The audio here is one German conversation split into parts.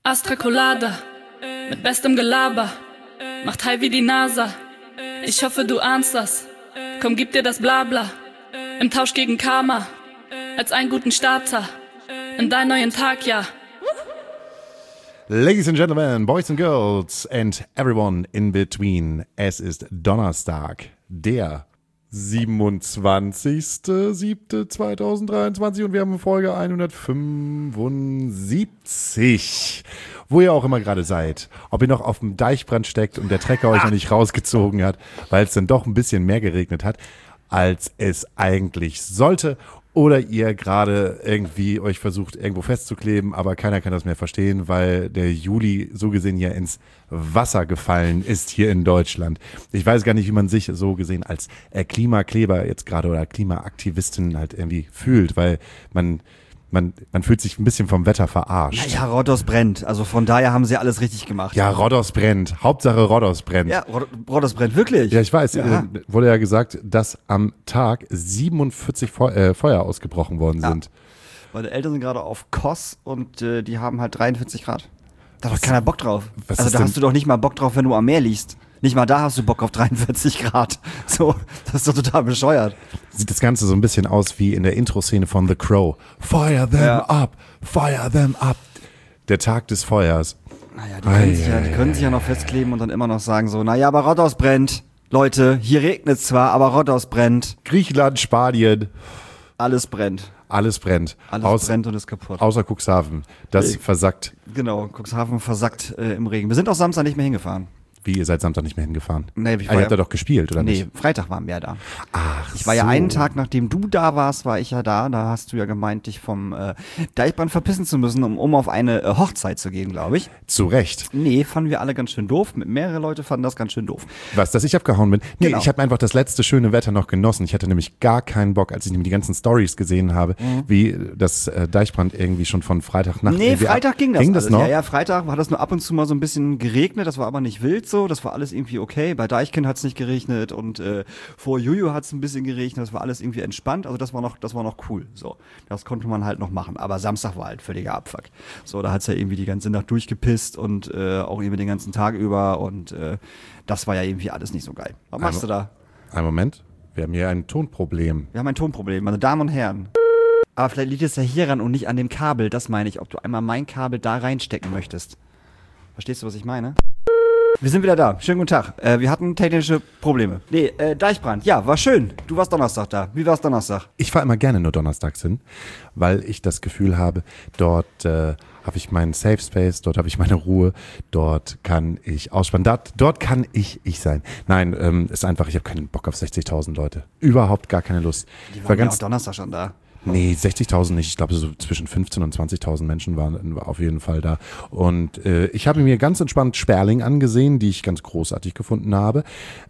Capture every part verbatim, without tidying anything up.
Astra Colada, mit bestem Gelaber, macht high wie die NASA. Ich hoffe, du ahnst das. Komm, gib dir das Blabla. Im Tausch gegen Karma, als einen guten Starter in deinen neuen Tag, ja. Ladies and Gentlemen, Boys and Girls and everyone in between. Es ist Donnerstag, der siebenundzwanzigster siebter zweitausenddreiundzwanzig und wir haben Folge hundertfünfundsiebzig. Wo ihr auch immer gerade seid. Ob ihr noch auf dem Deichbrand steckt und der Trecker euch noch nicht rausgezogen hat, weil es dann doch ein bisschen mehr geregnet hat, als es eigentlich sollte. Oder ihr gerade irgendwie euch versucht, irgendwo festzukleben, aber keiner kann das mehr verstehen, weil der Juli so gesehen ja ins Wasser gefallen ist hier in Deutschland. Ich weiß gar nicht, wie man sich so gesehen als Klimakleber jetzt gerade oder Klimaaktivistin halt irgendwie fühlt, weil man... Man, man fühlt sich ein bisschen vom Wetter verarscht. Naja, Rhodos brennt. Also von daher haben sie alles richtig gemacht. Ja, Rhodos brennt. Hauptsache Rhodos brennt. Ja, Rhodos brennt wirklich. Ja, ich weiß. Ja. Äh, wurde ja gesagt, dass am Tag siebenundvierzig Feu- äh, Feuer ausgebrochen worden Ja. sind. Meine Eltern sind gerade auf Kos und äh, die haben halt dreiundvierzig Grad. Da hat Was- doch keiner Bock drauf. was Also ist da denn- hast du doch nicht mal Bock drauf, wenn du am Meer liegst. Nicht mal da hast du Bock auf dreiundvierzig Grad. So, das ist doch total bescheuert. Sieht das Ganze so ein bisschen aus wie in der Intro-Szene von The Crow. Fire them Ja. up, fire them up. Der Tag des Feuers. Naja, die können, Ei, sich ja, die ei, können ei, sich ja noch festkleben und dann immer noch sagen so, naja, aber Rhodos brennt. Leute, hier regnet es zwar, aber Rhodos brennt. Griechenland, Spanien, Alles brennt. alles brennt. Alles Aus, brennt und ist kaputt. Außer Cuxhaven. Das Nee. versackt. Genau, Cuxhaven versackt äh, im Regen. Wir sind auch Samstag nicht mehr hingefahren. Wie, ihr seid Samstag nicht mehr hingefahren? Nee, ich ah, war ihr ja- habt da doch gespielt, oder Nee, nicht? Freitag waren wir da. Ach Ich war ja so. einen Tag, nachdem du da warst, war ich ja da. Da hast du ja gemeint, dich vom äh, Deichbrand verpissen zu müssen, um, um auf eine äh, Hochzeit zu gehen, glaube ich. Zu Recht. Nee, fanden wir alle ganz schön doof. Mehrere Leute fanden das ganz schön doof. Was, dass ich abgehauen bin? Nee, Genau. ich habe einfach das letzte schöne Wetter noch genossen. Ich hatte nämlich gar keinen Bock, als ich nämlich die ganzen Stories gesehen habe, wie das äh, Deichbrand irgendwie schon von Freitagnacht... Nee, irgendwie ab- Freitag ging das. Ging das alles. noch? Ja, ja, Freitag hat das nur ab und zu mal so ein bisschen geregnet. Das war aber nicht wild so. Das war alles irgendwie okay. Bei Deichkind hat es nicht geregnet und äh, vor Juju hat es ein bisschen geregnet. Das war alles irgendwie entspannt. Also das war noch, das war noch cool. So, das konnte man halt noch machen. Aber Samstag war halt völliger Abfuck. So, da hat es ja irgendwie die ganze Nacht durchgepisst und äh, auch irgendwie den ganzen Tag über. Und äh, das war ja irgendwie alles nicht so geil. Was machst Aber- du da? Einen Moment, wir haben hier ein Tonproblem. Wir haben ein Tonproblem, meine Damen und Herren. Aber vielleicht liegt es ja hieran und nicht an dem Kabel. Das meine ich, ob du einmal mein Kabel da reinstecken möchtest. Verstehst du, was ich meine? Wir sind wieder da. Schönen guten Tag. Äh, wir hatten technische Probleme. Nee, äh, Deichbrand. Ja, war schön. Du warst Donnerstag da. Wie war's Donnerstag? Ich fahre immer gerne nur donnerstags hin, weil ich das Gefühl habe, dort äh, habe ich meinen Safe Space, dort habe ich meine Ruhe, dort kann ich ausspannen, dort, dort kann ich ich sein. Nein, ähm, ist einfach, ich habe keinen Bock auf sechzigtausend Leute. Überhaupt gar keine Lust. Die Ich waren war ja ganz auch Donnerstag schon da. Nee, sechzigtausend nicht. Ich glaube, so zwischen fünfzehntausend und zwanzigtausend Menschen waren war auf jeden Fall da. Und äh, ich habe mir ganz entspannt Sperling angesehen, die ich ganz großartig gefunden habe.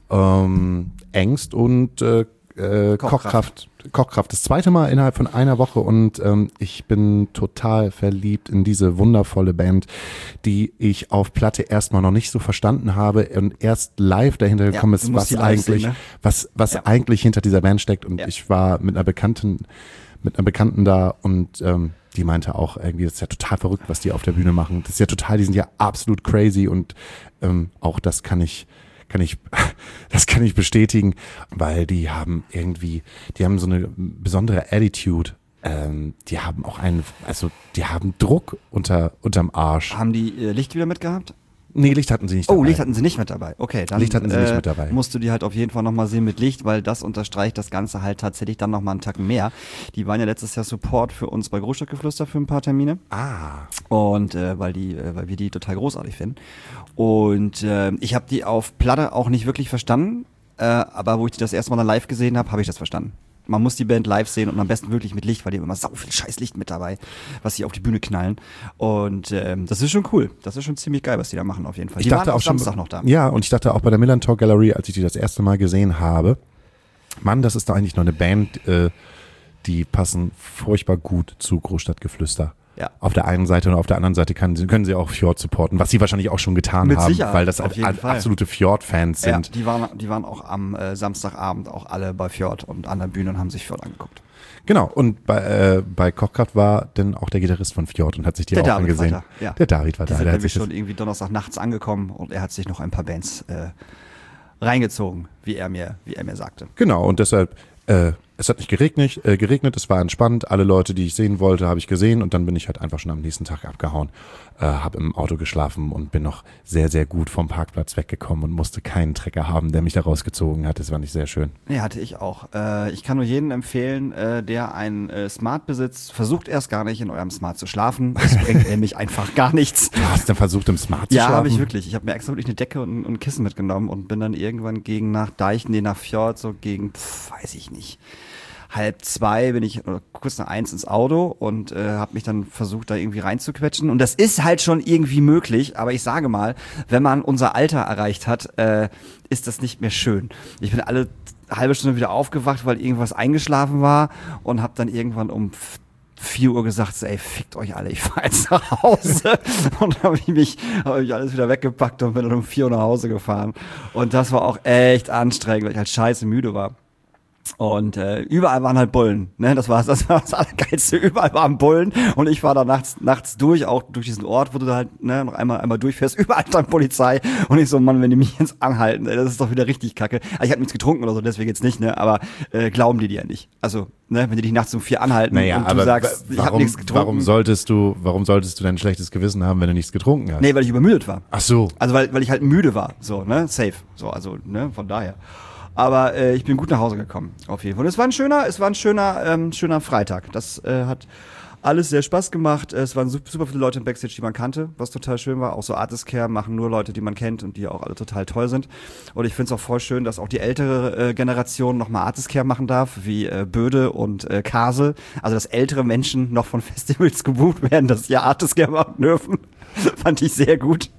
Ähm, Ängst und äh, äh, Kochkraft. Kochkraft. Kochkraft. Das zweite Mal innerhalb von einer Woche und ähm, ich bin total verliebt in diese wundervolle Band, die ich auf Platte erstmal noch nicht so verstanden habe und erst live dahinter gekommen du ist, musst was die live eigentlich, sehen, ne? was, was Ja. eigentlich hinter dieser Band steckt. Und Ja. ich war mit einer Bekannten mit einer Bekannten da und ähm, die meinte auch irgendwie, das ist ja total verrückt, was die auf der Bühne machen. Das ist ja total, die sind ja absolut crazy und ähm, auch das kann ich, kann ich, das kann ich bestätigen, weil die haben irgendwie, die haben so eine besondere Attitude. Ähm, die haben auch einen, also die haben Druck unter unterm Arsch. Haben die äh, Licht wieder mitgehabt? Nee, Licht hatten sie nicht Oh, dabei. Licht hatten sie nicht mit dabei. Okay, dann Licht hatten sie äh, nicht mit dabei. musst du die halt auf jeden Fall nochmal sehen mit Licht, weil das unterstreicht das Ganze halt tatsächlich dann nochmal einen Tacken mehr. Die waren ja letztes Jahr Support für uns bei Großstadtgeflüster für ein paar Termine. Ah, Und äh, weil die, äh, weil wir die total großartig finden. Und äh, ich habe die auf Platte auch nicht wirklich verstanden, äh, aber wo ich die das erste Mal dann live gesehen habe, habe ich das verstanden. Man muss die Band live sehen und am besten wirklich mit Licht, weil die haben immer sau viel scheiß Licht mit dabei, was sie auf die Bühne knallen. Und ähm, das ist schon cool. Das ist schon ziemlich geil, was die da machen auf jeden Fall. ich die dachte waren auch schon, Samstag noch da. Ja, und ich dachte auch bei der Millantor Gallery, als ich die das erste Mal gesehen habe, Mann, das ist doch eigentlich noch eine Band, äh, die passen furchtbar gut zu Großstadtgeflüster. Ja. Auf der einen Seite und auf der anderen Seite kann, können sie auch Fjord supporten, was sie wahrscheinlich auch schon getan Mit haben, Sicherheit, weil das auf halt jeden a- Fall. absolute Fjord-Fans Ja, sind. die waren, die waren auch am äh, Samstagabend auch alle bei Fjord und an der Bühne und haben sich Fjord angeguckt. Genau, und bei, äh, bei Kochkraft war dann auch der Gitarrist von Fjord und hat sich die Der auch David angesehen. war da, ja. Der David war Die da. sind Der hat nämlich sich schon irgendwie Donnerstag nachts angekommen und er hat sich noch ein paar Bands äh, reingezogen, wie er mir, wie er mir sagte. Genau, und deshalb, äh, es hat nicht geregnet, äh, geregnet, es war entspannt. Alle Leute, die ich sehen wollte, habe ich gesehen und dann bin ich halt einfach schon am nächsten Tag abgehauen. Äh, habe im Auto geschlafen und bin noch sehr, sehr gut vom Parkplatz weggekommen und musste keinen Trecker haben, der mich da rausgezogen hat. Das war nicht sehr schön. Nee, hatte ich auch. Äh, ich kann nur jedem empfehlen, äh, der ein äh, Smart besitzt, versucht erst gar nicht in eurem Smart zu schlafen. Das bringt nämlich einfach gar nichts. Du hast dann versucht, im Smart zu Ja, schlafen? habe ich wirklich. Ich habe mir extra wirklich eine Decke und, und ein Kissen mitgenommen und bin dann irgendwann gegen nach Deichen, nee, nach Fjord, so gegen, pf, weiß ich nicht, halb zwei bin ich, oder kurz nach eins ins Auto und äh, habe mich dann versucht, da irgendwie reinzuquetschen. Und das ist halt schon irgendwie möglich, aber ich sage mal, wenn man unser Alter erreicht hat, äh, ist das nicht mehr schön. Ich bin alle halbe Stunde wieder aufgewacht, weil irgendwas eingeschlafen war und habe dann irgendwann um vier Uhr gesagt, so, ey, fickt euch alle, ich fahr jetzt nach Hause. Und habe ich mich, habe ich alles wieder weggepackt und bin dann um vier Uhr nach Hause gefahren. Und das war auch echt anstrengend, weil ich halt scheiße müde war. Und äh, überall waren halt Bullen, ne? Das war das war das Allergeilste. Überall waren Bullen und ich war da nachts nachts durch, auch durch diesen Ort, wo du da halt ne, noch einmal einmal durchfährst. Überall stand Polizei und ich so, Mann, wenn die mich jetzt anhalten, ey, das ist doch wieder richtig kacke. Also ich habe nichts getrunken oder so, deswegen jetzt nicht, ne? Aber äh, glauben die dir ja nicht. Also ne, wenn die dich nachts um vier anhalten naja, und du aber sagst, warum, ich habe nichts getrunken. Warum solltest du, warum solltest du denn ein schlechtes Gewissen haben, wenn du nichts getrunken hast? Nee, weil ich übermüdet war. Ach so. Also weil weil ich halt müde war, so ne, safe, so also ne, von daher. Aber äh, ich bin gut nach Hause gekommen, auf jeden Fall. Und es war ein schöner, es war ein schöner, ähm, schöner Freitag. Das äh, hat alles sehr Spaß gemacht. Es waren super viele Leute im Backstage, die man kannte, was total schön war. Auch so Artist Care machen nur Leute, die man kennt und die auch alle total toll sind. Und ich finde es auch voll schön, dass auch die ältere äh, Generation nochmal Artist Care machen darf, wie äh, Böde und äh, Kasel. Also dass ältere Menschen noch von Festivals gebucht werden, dass sie ja Artist Care machen dürfen. Fand ich sehr gut.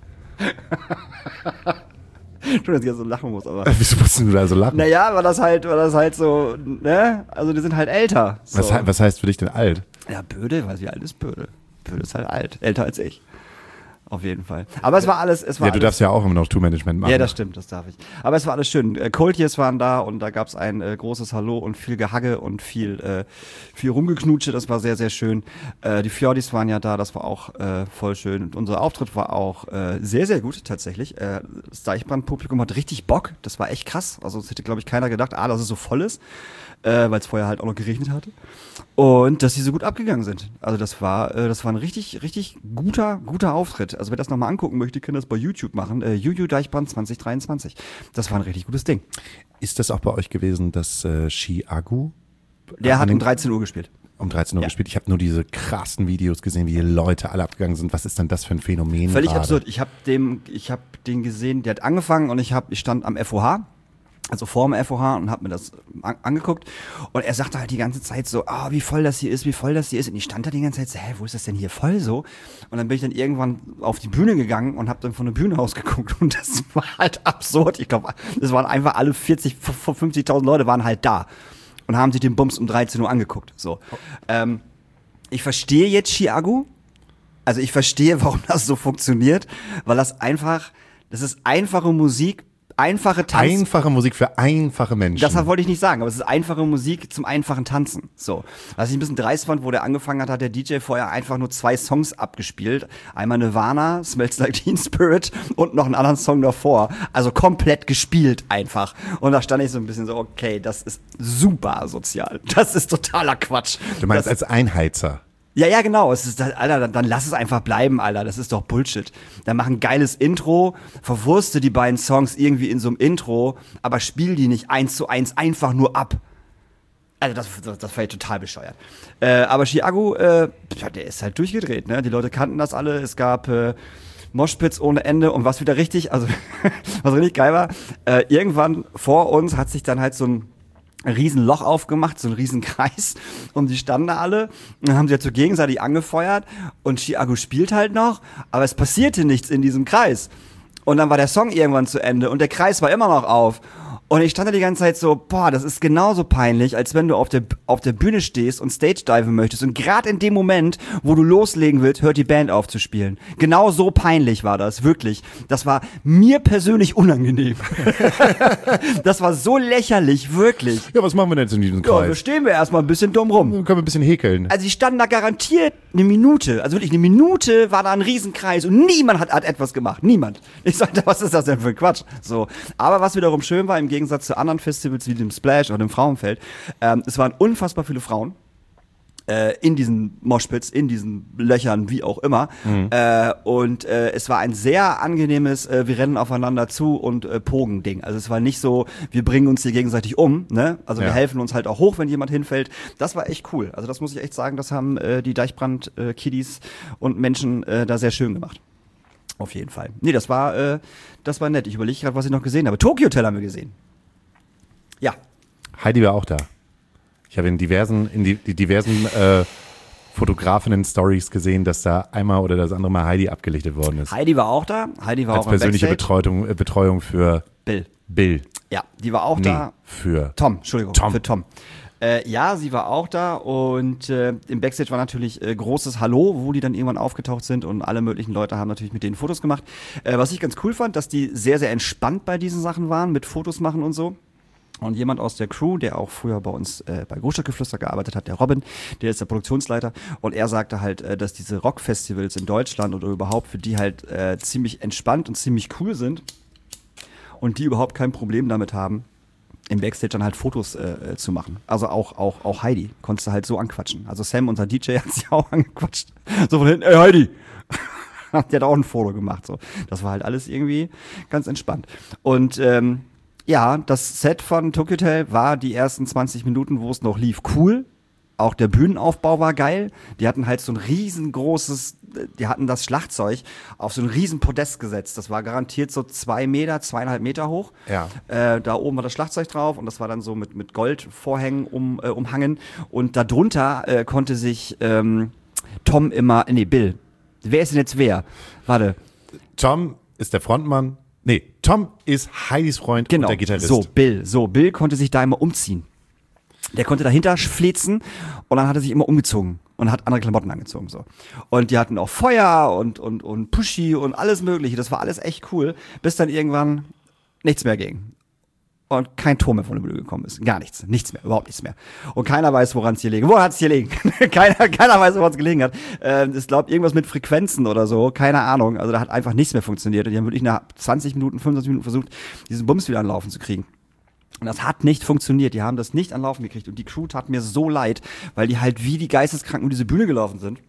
Schon, dass ich ja so lachen muss, aber. Wieso musst du da so lachen? Naja, weil das halt, weil das halt so, ne? Also die sind halt älter. So. Was, was heißt für dich denn alt? Ja, Böde, weiß wie alt ist Böde? Böde ist halt alt. Älter als ich. Auf jeden Fall. Aber es war alles, es war Ja, du alles, darfst ja auch immer noch Tour-Management machen. Ja, das stimmt, das darf ich. Aber es war alles schön. Äh, Coldyears waren da und da gab's ein äh, großes Hallo und viel Gehagge und viel äh, viel Rumgeknutsche, das war sehr, sehr schön. Äh, die Fjordis waren ja da, das war auch äh, voll schön. Und unser Auftritt war auch äh, sehr, sehr gut tatsächlich. Äh, das Deichbrand-Publikum hat richtig Bock, das war echt krass. Also es hätte, glaube ich, keiner gedacht, ah, dass es so voll ist. Äh, weil es vorher halt auch noch geregnet hatte. Und dass sie so gut abgegangen sind. Also das war, äh, das war ein richtig, richtig guter, guter Auftritt. Also wer das nochmal angucken möchte, kann das bei YouTube machen. Äh, Juju Deichbrand zwanzig dreiundzwanzig. Das war ein richtig gutes Ding. Ist das auch bei euch gewesen, dass äh, Chiagu? Der hat um dreizehn Uhr gespielt. Um dreizehn Uhr Ja. gespielt. Ich habe nur diese krassen Videos gesehen, wie die Leute alle abgegangen sind. Was ist denn das für ein Phänomen? Völlig gerade? absurd. Ich habe dem, ich habe den gesehen, der hat angefangen und ich habe, ich stand am F O H. Also vor dem F O H und hab mir das an, angeguckt und er sagte halt die ganze Zeit so, ah, wie voll das hier ist, wie voll das hier ist und ich stand da die ganze Zeit so, hä, wo ist das denn hier voll so? Und dann bin ich dann irgendwann auf die Bühne gegangen und hab dann von der Bühne aus geguckt und das war halt absurd. Ich glaube, es waren einfach alle vierzig, fünfzigtausend Leute waren halt da und haben sich den Bums um dreizehn Uhr angeguckt. So, ähm, ich verstehe jetzt Chiagu, also ich verstehe, warum das so funktioniert, weil das einfach, das ist einfache Musik, einfache Tanz. Einfache Musik für einfache Menschen. Das wollte ich nicht sagen, aber es ist einfache Musik zum einfachen Tanzen. So. Was ich ein bisschen dreist fand, wo der angefangen hat, hat der D J vorher einfach nur zwei Songs abgespielt. Einmal Nirvana, Smells Like Teen Spirit und noch einen anderen Song davor. Also komplett gespielt einfach. Und da stand ich so ein bisschen so, okay, das ist super asozial. Das ist totaler Quatsch. Du meinst das, als Einheizer. Ja, ja, genau. Es ist, Alter, dann, dann lass es einfach bleiben, Alter. Das ist doch Bullshit. Dann mach ein geiles Intro, verwurste die beiden Songs irgendwie in so einem Intro, aber spiel die nicht eins zu eins einfach nur ab. Also das, das, das war ja total bescheuert. Äh, aber Chiagu, äh, der ist halt durchgedreht, ne? Die Leute kannten das alle. Es gab äh, Moshpits ohne Ende und was wieder richtig, also was richtig geil war, äh, irgendwann vor uns hat sich dann halt so ein ein riesen Loch aufgemacht, so ein riesen Kreis und die standen da alle und dann haben sie halt so gegenseitig angefeuert und Chiagu spielt halt noch, aber es passierte nichts in diesem Kreis und dann war der Song irgendwann zu Ende und der Kreis war immer noch auf Und ich stand da die ganze Zeit so, boah, das ist genauso peinlich, als wenn du auf der auf der Bühne stehst und Stage-diven möchtest. Und gerade in dem Moment, wo du loslegen willst, hört die Band auf zu spielen. Genau so peinlich war das, wirklich. Das war mir persönlich unangenehm. Das war so lächerlich, wirklich. Ja, was machen wir denn jetzt in diesem Ja, da Kreis? stehen wir erstmal ein bisschen dumm rum. Dann können wir ein bisschen häkeln. Also die standen da garantiert eine Minute, also wirklich eine Minute war da ein Riesenkreis und niemand hat, hat etwas gemacht, niemand. Ich sagte, was ist das denn für ein Quatsch? So. Aber was wiederum schön war, im Gegensatz zu anderen Festivals wie dem Splash oder dem Frauenfeld, ähm, es waren unfassbar viele Frauen äh, in diesen Moshpits, in diesen Löchern, wie auch immer. Mhm. Äh, und äh, es war ein sehr angenehmes, äh, wir rennen aufeinander zu und äh, Pogen-Ding. Also es war nicht so, wir bringen uns hier gegenseitig um, ne? Also ja. wir helfen uns halt auch hoch, wenn jemand hinfällt. Das war echt cool. Also das muss ich echt sagen, das haben äh, die Deichbrand-Kiddies und Menschen äh, da sehr schön gemacht. Auf jeden Fall. Nee, das war, äh, das war nett. Ich überlege gerade, was ich noch gesehen habe. Tokyo Hotel haben wir gesehen. Ja. Heidi war auch da. Ich habe in diversen, in die, die diversen äh, Fotografinnen-Stories gesehen, dass da einmal oder das andere Mal Heidi abgelichtet worden ist. Heidi war auch da. Heidi war Als auch am persönliche Backstage. Betreuung, äh, Betreuung für Bill. Bill. Ja, die war auch Nee, da. für Tom, Entschuldigung, Tom. für Tom. Äh, ja, sie war auch da und äh, im Backstage war natürlich äh, großes Hallo, wo die dann irgendwann aufgetaucht sind und alle möglichen Leute haben natürlich mit denen Fotos gemacht. Äh, was ich ganz cool fand, dass die sehr, sehr entspannt bei diesen Sachen waren, mit Fotos machen und so. Und jemand aus der Crew, der auch früher bei uns äh, bei Großstadtgeflüster gearbeitet hat, der Robin, der ist der Produktionsleiter und er sagte halt, äh, dass diese Rockfestivals in Deutschland oder überhaupt für die halt äh, ziemlich entspannt und ziemlich cool sind und die überhaupt kein Problem damit haben, im Backstage dann halt Fotos äh, zu machen. Also auch, auch, auch Heidi konntest du halt so anquatschen. Also Sam, unser D J, hat sie auch angequatscht. So von hinten, ey Heidi! Die hat auch ein Foto gemacht. So. Das war halt alles irgendwie ganz entspannt. Und ähm, ja, das Set von Tokyo Hotel war die ersten zwanzig Minuten, wo es noch lief, cool. Auch der Bühnenaufbau war geil. Die hatten halt so ein riesengroßes, die hatten das Schlagzeug auf so ein riesen Podest gesetzt. Das war garantiert so zwei Meter, zweieinhalb Meter hoch. Ja. Äh, da oben war das Schlagzeug drauf und das war dann so mit, mit Goldvorhängen um, äh, umhangen. Und darunter äh, konnte sich ähm, Tom immer, nee, Bill. Wer ist denn jetzt wer? Warte. Tom ist der Frontmann. Nee, Tom ist Heidis Freund Genau. und der Gitarrist. So, Bill. So, Bill konnte sich da immer umziehen. Der konnte dahinter flitzen und dann hat er sich immer umgezogen und hat andere Klamotten angezogen. So. Und die hatten auch Feuer und, und, und Pushy und alles mögliche. Das war alles echt cool, bis dann irgendwann nichts mehr ging. Und kein Ton mehr von der Bühne gekommen ist. Gar nichts. Nichts mehr. Überhaupt nichts mehr. Und keiner weiß, woran es hier liegt. Wo hat es hier liegen? keiner, keiner weiß, woran es gelegen hat. Ähm, ich glaube, irgendwas mit Frequenzen oder so. Keine Ahnung. Also da hat einfach nichts mehr funktioniert. Und die haben wirklich nach zwanzig Minuten, fünfundzwanzig Minuten versucht, diesen Bums wieder anlaufen zu kriegen. Und das hat nicht funktioniert. Die haben das nicht an Laufen gekriegt. Und die Crew tat mir so leid, weil die halt wie die Geisteskranken um diese Bühne gelaufen sind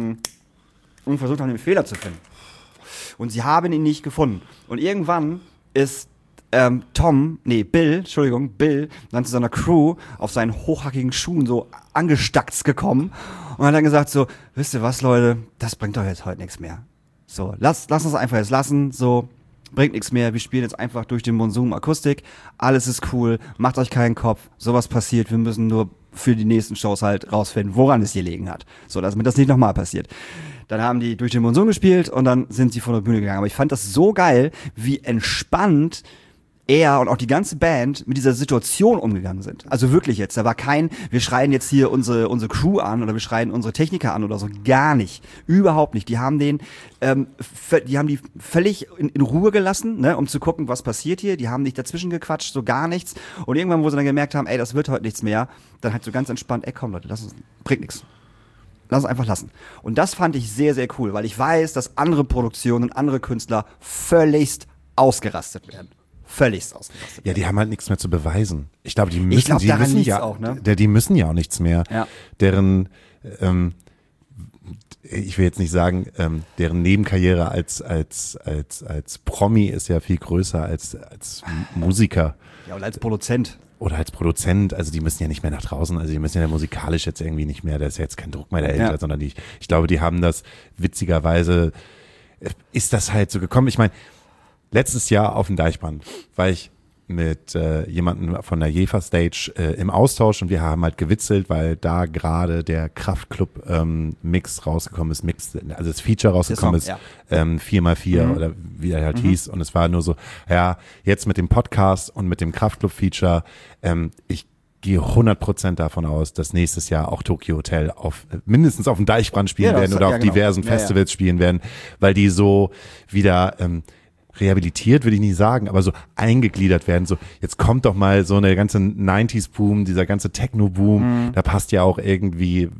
und versucht haben, den Fehler zu finden. Und sie haben ihn nicht gefunden. Und irgendwann ist ähm, Tom, nee, Bill, Entschuldigung, Bill, dann zu seiner Crew auf seinen hochhackigen Schuhen so angestackt gekommen und hat dann gesagt so, wisst ihr was, Leute, das bringt doch jetzt heute nichts mehr. So, lass, lass uns einfach jetzt lassen, so, bringt nichts mehr, wir spielen jetzt einfach durch den Monsum Akustik, alles ist cool, macht euch keinen Kopf, sowas passiert, wir müssen nur für die nächsten Shows halt rausfinden, woran es gelegen hat. So, damit das nicht nochmal passiert. Dann haben die durch den Monsum gespielt und dann sind sie von der Bühne gegangen. Aber ich fand das so geil, wie entspannt er und auch die ganze Band mit dieser Situation umgegangen sind. Also wirklich jetzt, da war kein, wir schreien jetzt hier unsere unsere Crew an oder wir schreien unsere Techniker an oder so, gar nicht, überhaupt nicht. Die haben den, ähm, die haben die völlig in, in Ruhe gelassen, ne, um zu gucken, was passiert hier. Die haben nicht dazwischen gequatscht, so gar nichts. Und irgendwann, wo sie dann gemerkt haben, ey, das wird heute nichts mehr, dann halt so ganz entspannt, ey, komm Leute, lass uns, bringt nichts. Lass uns einfach lassen. Und das fand ich sehr, sehr cool, weil ich weiß, dass andere Produktionen und andere Künstler völligst ausgerastet werden. Völligst ausgerastet. Ja, die haben halt nichts mehr zu beweisen. Ich glaube, die müssen, Ich glaub, die daran müssen liegt's ja, auch, ne? der, die müssen ja auch nichts mehr. Ja. Deren, ähm, ich will jetzt nicht sagen, ähm, deren Nebenkarriere als als als als Promi ist ja viel größer als als Musiker. Ja, und als Produzent. Oder als Produzent, also die müssen ja nicht mehr nach draußen, also die müssen ja musikalisch jetzt irgendwie nicht mehr, da ist ja jetzt kein Druck mehr dahinter, Ja. sondern die, ich glaube, die haben das, witzigerweise ist das halt so gekommen. Ich meine, letztes Jahr auf dem Deichbrand war ich mit äh, jemandem von der Jefa Stage äh, im Austausch und wir haben halt gewitzelt, weil da gerade der Kraftklub ähm, Mix rausgekommen ist, Mix, also das Feature rausgekommen Song, ist, ja. ähm, vier mal vier mhm. oder wie er halt mhm. hieß und es war nur so, ja, jetzt mit dem Podcast und mit dem Kraftklub Feature, ähm, ich gehe hundert Prozent davon aus, dass nächstes Jahr auch Tokyo Hotel auf mindestens auf dem Deichbrand spielen ja, werden oder ja, auf genau. diversen ja, Festivals ja. spielen werden, weil die so wieder ähm, rehabilitiert, will ich nicht sagen, aber so eingegliedert werden. So, jetzt kommt doch mal so eine ganze neunziger-Boom, dieser ganze Techno-Boom, mhm. da passt ja auch irgendwie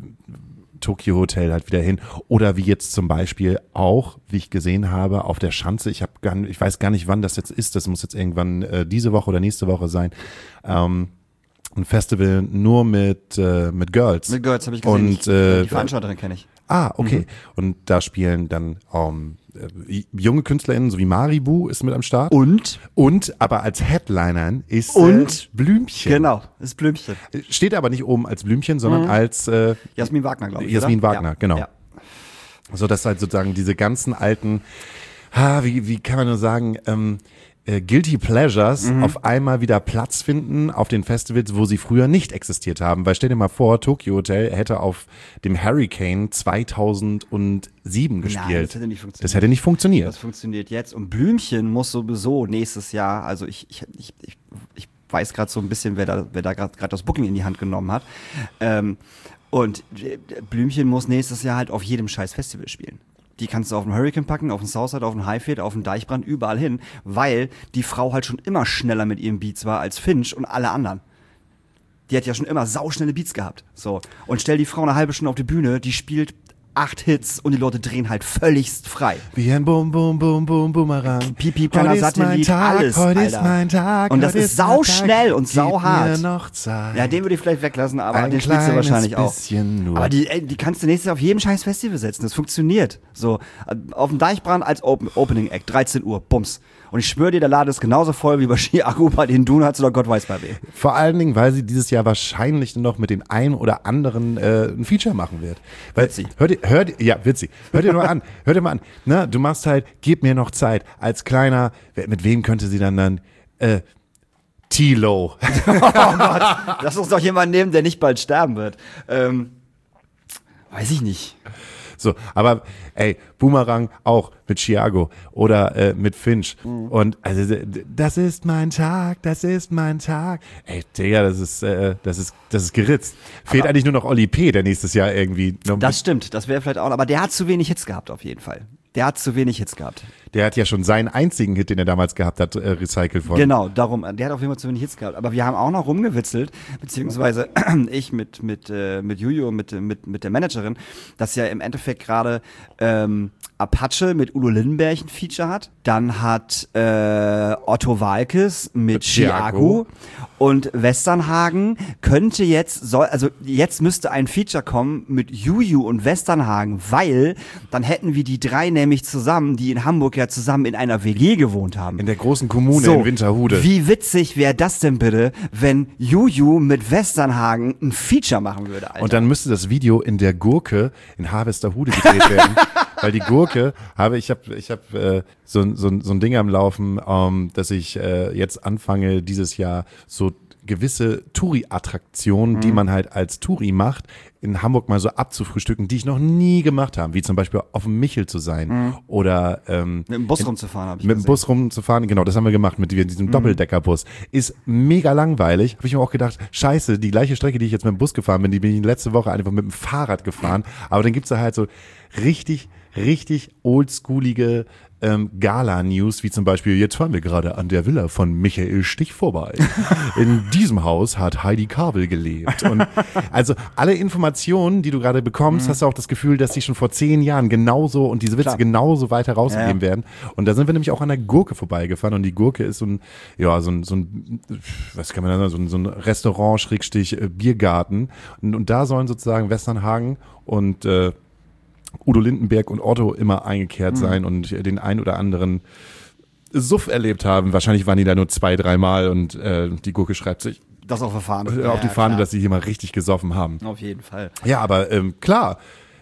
Tokyo Hotel halt wieder hin. Oder wie jetzt zum Beispiel auch, wie ich gesehen habe, auf der Schanze, ich habe gar nicht, ich weiß gar nicht, wann das jetzt ist, das muss jetzt irgendwann äh, diese Woche oder nächste Woche sein, ähm, ein Festival nur mit äh, mit Girls. Mit Girls habe ich gesehen. Und, äh, die Veranstalterin kenne ich. Ah, okay. Mhm. Und da spielen dann ähm, äh, junge KünstlerInnen, so wie Maribu ist mit am Start. Und? Und, aber als Headlinerin ist Und? Äh, Blümchen. Genau, ist Blümchen. Steht aber nicht oben als Blümchen, sondern mhm. als äh, Jasmin Wagner, glaube ich. Jasmin oder? Wagner, ja. genau. Ja. So, dass halt sozusagen diese ganzen alten, ha, wie, wie kann man nur sagen, ähm, äh, Guilty Pleasures mhm. auf einmal wieder Platz finden auf den Festivals, wo sie früher nicht existiert haben. Weil stell dir mal vor, Tokyo Hotel hätte auf dem Hurricane zweitausendsieben gespielt. Nein, das hätte nicht funktioniert. Das hätte nicht funktioniert. Das funktioniert jetzt. Und Blümchen muss sowieso nächstes Jahr, also ich, ich, ich, ich, ich weiß gerade so ein bisschen, wer da, wer da gerade das Booking in die Hand genommen hat. Ähm, und Blümchen muss nächstes Jahr halt auf jedem scheiß Festival spielen. Die kannst du auf den Hurricane packen, auf den Southside, auf den Highfield, auf den Deichbrand, überall hin, weil die Frau halt schon immer schneller mit ihren Beats war als Finch und alle anderen. Die hat ja schon immer sauschnelle Beats gehabt. So. Und stell die Frau eine halbe Stunde auf die Bühne, die spielt acht Hits und die Leute drehen halt völligst frei. Wie ein Bum, Bum, Bum, Bum, Bumerang. Pipi, kleiner Satellit, Tag, alles, heute Alter. ist mein Tag. Und das ist sau schnell und sau hart. Noch Zeit. Ja, den würde ich vielleicht weglassen, aber ein den spielst du wahrscheinlich auch. Nur. Aber die, ey, die kannst du nächstes Jahr auf jedem scheiß Festival setzen. Das funktioniert. So, auf dem Deichbrand als Open, Opening Act, dreizehn Uhr, bums. Und ich schwöre dir, der Laden ist genauso voll wie bei Chiago, bei den Donuts oder Gott weiß bei wem. Vor allen Dingen, weil sie dieses Jahr wahrscheinlich noch mit dem einen oder anderen äh, ein Feature machen wird. Weil, wird sie. Hör dir, hör dir, ja, wird sie. Hör dir nur an, hör dir mal an. Ne, du machst halt, gib mir noch Zeit. Als kleiner, mit wem könnte sie dann dann, äh, T-Lo. Oh Gott, lass uns doch jemanden nehmen, der nicht bald sterben wird. Ähm, weiß ich nicht. So, aber ey, Boomerang auch mit Chiago oder äh, mit Finch. Mhm. Und also das ist mein Tag, das ist mein Tag. Ey, Digga, das ist, äh, das ist, das ist geritzt. Fehlt aber eigentlich nur noch Oli P., der nächstes Jahr irgendwie. Das stimmt, das wäre vielleicht auch, aber der hat zu wenig Hits gehabt auf jeden Fall. Der hat zu wenig Hits gehabt. Der hat ja schon seinen einzigen Hit, den er damals gehabt hat, äh, recycelt worden. Genau, darum, der hat auf jeden Fall zu wenig Hits gehabt. Aber wir haben auch noch rumgewitzelt, beziehungsweise ich mit mit äh, mit Juju, mit mit mit der Managerin, dass ja im Endeffekt gerade ähm, Apache mit Udo Lindenberg ein Feature hat. Dann hat äh, Otto Waalkes mit, mit Chiago. Und Westernhagen könnte jetzt, soll, also jetzt müsste ein Feature kommen mit Juju und Westernhagen, weil dann hätten wir die drei nämlich zusammen, die in Hamburg ja zusammen in einer W G gewohnt haben. In der großen Kommune so, in Winterhude. Wie witzig wäre das denn bitte, wenn Juju mit Westernhagen ein Feature machen würde, Alter. Und dann müsste das Video in der Gurke in Harvesterhude gedreht werden. Weil die Gurke habe, ich habe ich hab, äh, so, so, so ein Ding am Laufen, ähm, dass ich äh, jetzt anfange, dieses Jahr so gewisse Touri-Attraktionen, mhm. die man halt als Touri macht, in Hamburg mal so abzufrühstücken, die ich noch nie gemacht habe, wie zum Beispiel auf dem Michel zu sein mhm. oder ähm, mit dem Bus rumzufahren. Hab ich mit dem Bus rumzufahren, genau, das haben wir gemacht mit diesem mhm. Doppeldeckerbus. Ist mega langweilig, habe ich mir auch gedacht, scheiße, die gleiche Strecke, die ich jetzt mit dem Bus gefahren bin, die bin ich letzte Woche einfach mit dem Fahrrad gefahren, aber dann gibt's da halt so richtig, richtig oldschoolige ähm, Gala-News, wie zum Beispiel, jetzt fahren wir gerade an der Villa von Michael Stich vorbei. In diesem Haus hat Heidi Kabel gelebt. Und also alle Informationen, die du gerade bekommst, mhm. hast du auch das Gefühl, dass die schon vor zehn Jahren genauso und diese Witze Klar. genauso weiter rausgegeben ja, ja. werden. Und da sind wir nämlich auch an der Gurke vorbeigefahren und die Gurke ist so ein, ja, so ein, so ein was kann man da sagen, so ein, so ein Restaurant, Schrägstich, Biergarten. Und, und da sollen sozusagen Westernhagen und äh, Udo Lindenberg und Otto immer eingekehrt mhm. sein und den ein oder anderen Suff erlebt haben. Wahrscheinlich waren die da nur zwei, dreimal und äh, die Gurke schreibt sich das auf der Fahne. Auf ja, die Fahne, klar. dass sie hier mal richtig gesoffen haben. Auf jeden Fall. Ja, aber ähm, klar.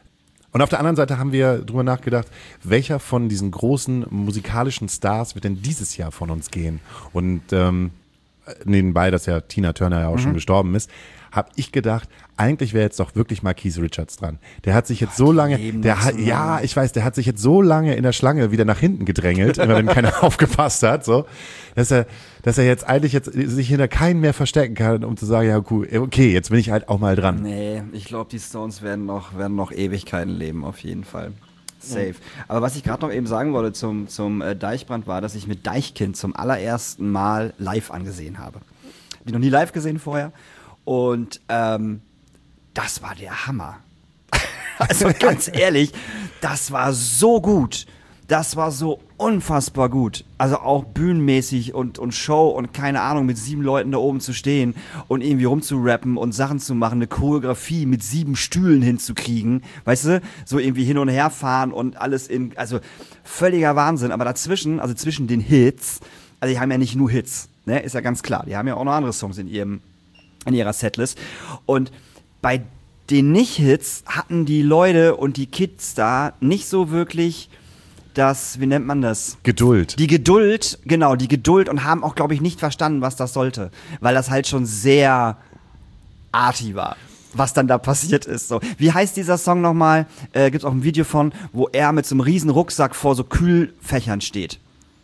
Und auf der anderen Seite haben wir drüber nachgedacht, welcher von diesen großen musikalischen Stars wird denn dieses Jahr von uns gehen? Und ähm, nebenbei, dass ja Tina Turner ja auch mhm. schon gestorben ist, habe ich gedacht, eigentlich wäre jetzt doch wirklich mal Keith Richards dran. Der hat sich jetzt so lange, der hat, ja, ich weiß, der hat sich jetzt so lange in der Schlange wieder nach hinten gedrängelt, immer wenn keiner aufgepasst hat, so, dass er, dass er jetzt eigentlich jetzt sich hinter keinen mehr verstecken kann, um zu sagen, ja, cool, okay, jetzt bin ich halt auch mal dran. Nee, ich glaube, die Stones werden noch, werden noch Ewigkeiten leben, auf jeden Fall. Safe. Aber was ich gerade noch eben sagen wollte zum, zum äh, Deichbrand war, dass ich mit Deichkind zum allerersten Mal live angesehen habe. Hab ich noch nie live gesehen vorher. Und ähm, das war der Hammer. Also ganz ehrlich, das war so gut. Das war so unfassbar gut. Also auch bühnenmäßig und, und Show und keine Ahnung, mit sieben Leuten da oben zu stehen und irgendwie rumzurappen und Sachen zu machen, eine Choreografie mit sieben Stühlen hinzukriegen, weißt du, so irgendwie hin und her fahren und alles in, also völliger Wahnsinn. Aber dazwischen, also zwischen den Hits, also die haben ja nicht nur Hits, ne, ist ja ganz klar, die haben ja auch noch andere Songs in ihrem, in ihrer Setlist. Und bei den Nicht-Hits hatten die Leute und die Kids da nicht so wirklich das, wie nennt man das? Geduld. Die Geduld, genau, die Geduld und haben auch, glaube ich, nicht verstanden, was das sollte. Weil das halt schon sehr arty war, was dann da passiert ist. So. Wie heißt dieser Song nochmal? Äh, gibt's auch ein Video von, wo er mit so einem riesen Rucksack vor so Kühlfächern steht.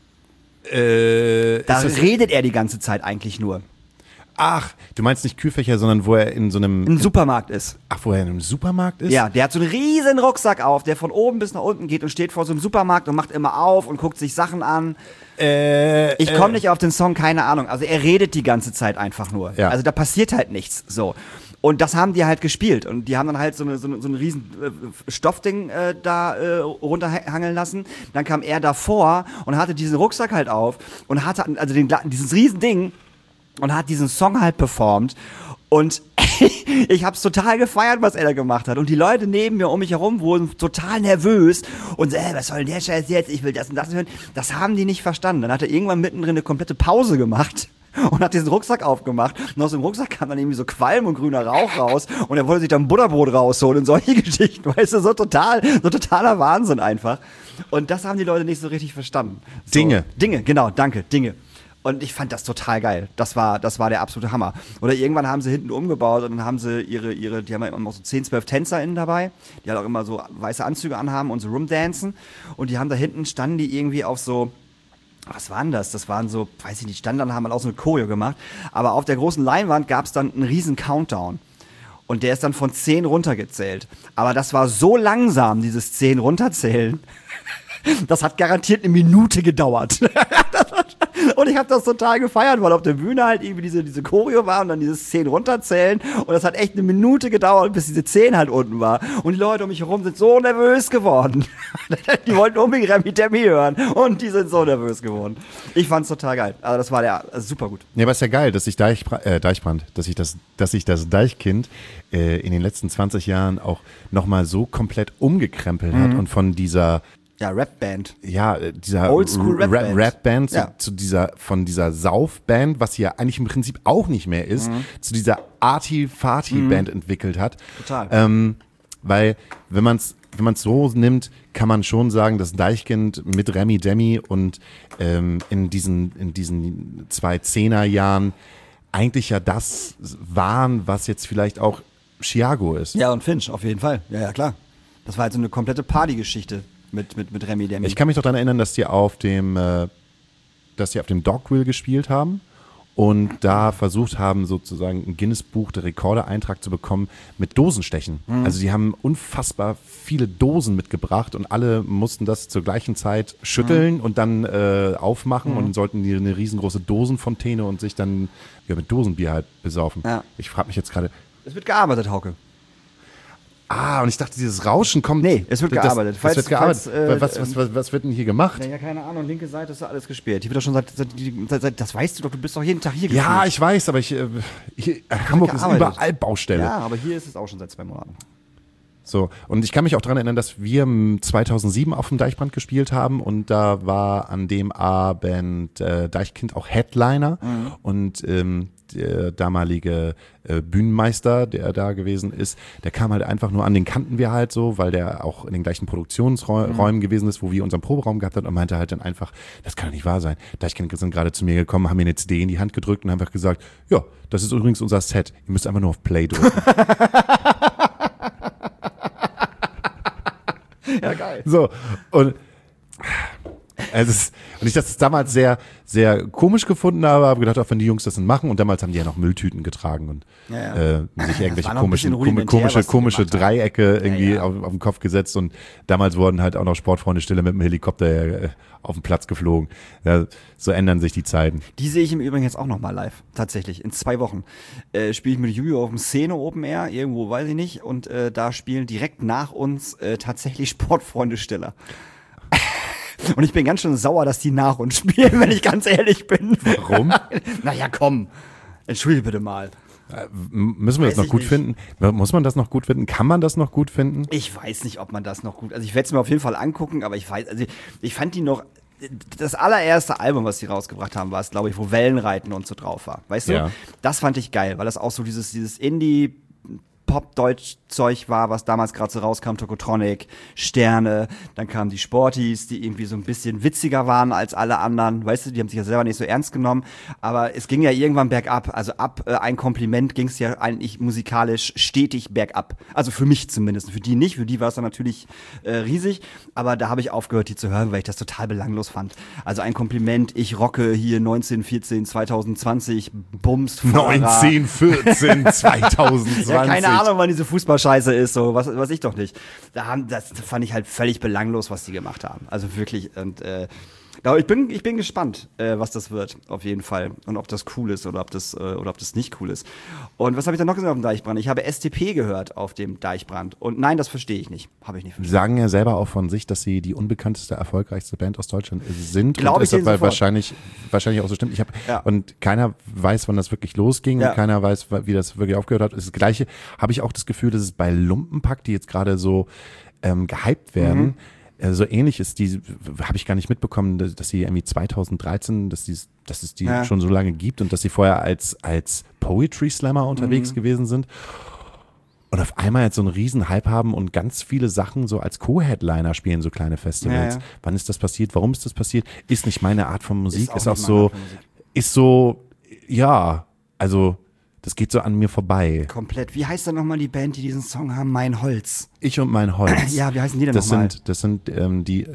Äh, da redet er die ganze Zeit eigentlich nur. Ach, du meinst nicht Kühlfächer, sondern wo er in so einem... Im Supermarkt ist. Ach, wo er in einem Supermarkt ist? Ja, der hat so einen riesen Rucksack auf, der von oben bis nach unten geht und steht vor so einem Supermarkt und macht immer auf und guckt sich Sachen an. Äh, ich komme äh, nicht auf den Song, keine Ahnung. Also er redet die ganze Zeit einfach nur. Ja. Also da passiert halt nichts. So. Und das haben die halt gespielt. Und die haben dann halt so, eine, so, eine, so ein riesen äh, Stoffding äh, da äh, runterhangeln lassen. Dann kam er davor und hatte diesen Rucksack halt auf und hatte also den, dieses riesen Ding und hat diesen Song halt performt und ich hab's total gefeiert, was er da gemacht hat und die Leute neben mir um mich herum wurden total nervös und so, äh, was soll denn der Scheiß jetzt, ich will das und das hören. Das haben die nicht verstanden. Dann hat er irgendwann mittendrin eine komplette Pause gemacht und hat diesen Rucksack aufgemacht und aus dem Rucksack kam dann irgendwie so Qualm und grüner Rauch raus und er wollte sich dann ein Butterbrot rausholen und solche Geschichten, weißt du, so total, so totaler Wahnsinn einfach. Und das haben die Leute nicht so richtig verstanden. So, Dinge. Dinge, genau, danke, Dinge. Und ich fand das total geil. Das war, das war der absolute Hammer. Oder irgendwann haben sie hinten umgebaut und dann haben sie ihre, ihre, die haben ja immer so zehn, zwölf TänzerInnen dabei, die halt auch immer so weiße Anzüge anhaben und so rumdancen. Und die haben da hinten, standen die irgendwie auf so, was waren das? Das waren so, weiß ich nicht, standen dann, haben halt auch so eine Choreo gemacht. Aber auf der großen Leinwand gab es dann einen riesen Countdown. Und der ist dann von zehn runtergezählt. Aber das war so langsam, dieses zehn runterzählen. Das hat garantiert eine Minute gedauert. Und ich habe das total gefeiert, weil auf der Bühne halt irgendwie diese, diese Choreo war und dann dieses zehn runterzählen. Und das hat echt eine Minute gedauert, bis diese zehn halt unten war. Und die Leute um mich herum sind so nervös geworden. Die wollten unbedingt Remi Demi hören. Und die sind so nervös geworden. Ich fand's total geil. Also das war der also super gut. Ja, aber ist ja geil, dass sich Deichbrand, äh, Deichbrand, dass sich das, dass sich das Deichkind äh, in den letzten zwanzig Jahren auch nochmal so komplett umgekrempelt hat Mhm. und von dieser Ja, Rap-Band. ja, dieser Oldschool-Rap-Band. Rap-Band zu, Ja. zu dieser, von dieser Sauf-Band, was sie ja eigentlich im Prinzip auch nicht mehr ist, Mhm. zu dieser Arty-Farty-Band entwickelt hat. Total. Ähm, weil, wenn man es wenn man's so nimmt, kann man schon sagen, dass Deichkind mit Remi Demi und ähm, in diesen, in diesen zwei Zehner-Jahren eigentlich ja das waren, was jetzt vielleicht auch Chiago ist. Ja, und Finch, auf jeden Fall. Ja, ja, klar. Das war halt so eine komplette Partygeschichte mit, mit, mit Remi Demi. Ich kann mich doch daran erinnern, dass die auf dem, äh, dass die auf dem Dogville gespielt haben und da versucht haben, sozusagen ein Guinness-Buch der Rekorde-Eintrag zu bekommen mit Dosenstechen. Mhm. Also die haben unfassbar viele Dosen mitgebracht und alle mussten das zur gleichen Zeit schütteln mhm. und dann äh, aufmachen mhm. und sollten die eine riesengroße Dosenfontäne und sich dann ja, mit Dosenbier halt besaufen. Ja. Ich frage mich jetzt gerade. Es wird gearbeitet, Hauke. Ah, und ich dachte, dieses Rauschen kommt... Nee, es wird das, gearbeitet. Das Falls, wird gearbeitet. Falls, äh, was, was, was, was wird denn hier gemacht? Ja, ja, keine Ahnung, linke Seite ist da alles gesperrt. Hier wird doch schon seit, seit, seit, seit, das weißt du doch, du bist doch jeden Tag hier Ja, gefühlt. ich weiß, aber ich, äh, hier, Hamburg ist überall Baustelle. Ja, aber hier ist es auch schon seit zwei Monaten. So, und ich kann mich auch daran erinnern, dass wir zweitausendsieben auf dem Deichbrand gespielt haben und da war an dem Abend äh, Deichkind auch Headliner mhm. und ähm, der damalige äh, Bühnenmeister, der da gewesen ist, der kam halt einfach nur an, den kannten wir halt so, weil der auch in den gleichen Produktionsräumen mhm. gewesen ist, wo wir unseren Proberaum gehabt haben und meinte halt dann einfach, das kann doch nicht wahr sein. Deichkind sind gerade zu mir gekommen, haben mir eine C D in die Hand gedrückt und haben einfach gesagt, ja, das ist übrigens unser Set. Ihr müsst einfach nur auf Play drücken. Ja, geil. So, und es ist, und ich das damals sehr, sehr komisch gefunden habe, habe gedacht, auch wenn die Jungs das dann machen, und damals haben die ja noch Mülltüten getragen und ja, ja. Äh, sich irgendwelche ein komischen, rudimentär, komische, was die komische gemacht haben. Dreiecke irgendwie Ja, ja. Auf, auf den Kopf gesetzt und damals wurden halt auch noch Sportfreunde Stille mit dem Helikopter äh, auf den Platz geflogen. Ja, so ändern sich die Zeiten. Die sehe ich im Übrigen jetzt auch nochmal live, tatsächlich, in zwei Wochen. Äh, spiele ich mit Juju auf dem Szene Open Air, irgendwo, weiß ich nicht, und äh, da spielen direkt nach uns äh, tatsächlich Sportfreunde Stiller. Und ich bin ganz schön sauer, dass die nach uns spielen, wenn ich ganz ehrlich bin. Warum? Naja, komm. Entschuldige bitte mal. Äh, müssen wir Weiß das noch ich gut nicht. finden? Muss man das noch gut finden? Kann man das noch gut finden? Ich weiß nicht, ob man das noch gut. Also ich werde es mir auf jeden Fall angucken, aber ich weiß, also ich, ich fand die noch. Das allererste Album, was die rausgebracht haben, war es, glaube ich, wo Wellenreiten und so drauf war. Weißt du? Ja. Das fand ich geil, weil das auch so dieses, dieses Indie- Pop-Deutsch-Zeug war, was damals gerade so rauskam, Tokotronic, Sterne, dann kamen die Sporties, die irgendwie so ein bisschen witziger waren als alle anderen, weißt du, die haben sich ja selber nicht so ernst genommen, aber es ging ja irgendwann bergab, also ab äh, ein Kompliment ging es ja eigentlich musikalisch stetig bergab, also für mich zumindest, für die nicht, für die war es dann natürlich äh, riesig, aber da habe ich aufgehört, die zu hören, weil ich das total belanglos fand. Also ein Kompliment, ich rocke hier neunzehn, vierzehn, zwanzig zwanzig, Bums, Fahrer. neunzehn, vierzehn, zwanzig zwanzig. Ja, keine Ahnung, wann diese Fußballscheiße ist, so, was, was ich doch nicht. Da haben, das fand ich halt völlig belanglos, was die gemacht haben. Also wirklich, und, äh, aber ich bin, ich bin gespannt, äh, was das wird, auf jeden Fall. Und ob das cool ist oder ob das, äh, oder ob das nicht cool ist. Und was habe ich dann noch gesagt auf dem Deichbrand? Ich habe S T P gehört auf dem Deichbrand. Und nein, das verstehe ich nicht. Habe ich nicht verstanden. Sagen ja selber auch von sich, dass sie die unbekannteste, erfolgreichste Band aus Deutschland sind. Glaub und ich denen deshalb sofort. wahrscheinlich, wahrscheinlich auch so stimmt. Ich hab, Ja. Und keiner weiß, wann das wirklich losging Ja. und keiner weiß, wie das wirklich aufgehört hat. Das Gleiche habe ich auch das Gefühl, dass es bei Lumpenpack, die jetzt gerade so ähm, gehypt werden, Mhm. äh, so ähnlich ist. Die habe ich gar nicht mitbekommen, dass, dass sie irgendwie zweitausenddreizehn, dass, die, dass es die Ja. schon so lange gibt und dass sie vorher als, als Poetry Slammer unterwegs Mhm. gewesen sind. Und auf einmal jetzt so einen riesen Hype haben und ganz viele Sachen so als Co-Headliner spielen, so kleine Festivals. Ja, ja. Wann ist das passiert? Warum ist das passiert? Ist nicht meine Art von Musik. auch Ist auch, nicht meine so, Art von Musik. ist so, ja, also das geht so an mir vorbei. Komplett. Wie heißt denn nochmal die Band, die diesen Song haben? Mein Holz. Ich und mein Holz. Ja, wie heißen die denn das nochmal? sind, das sind ähm, die,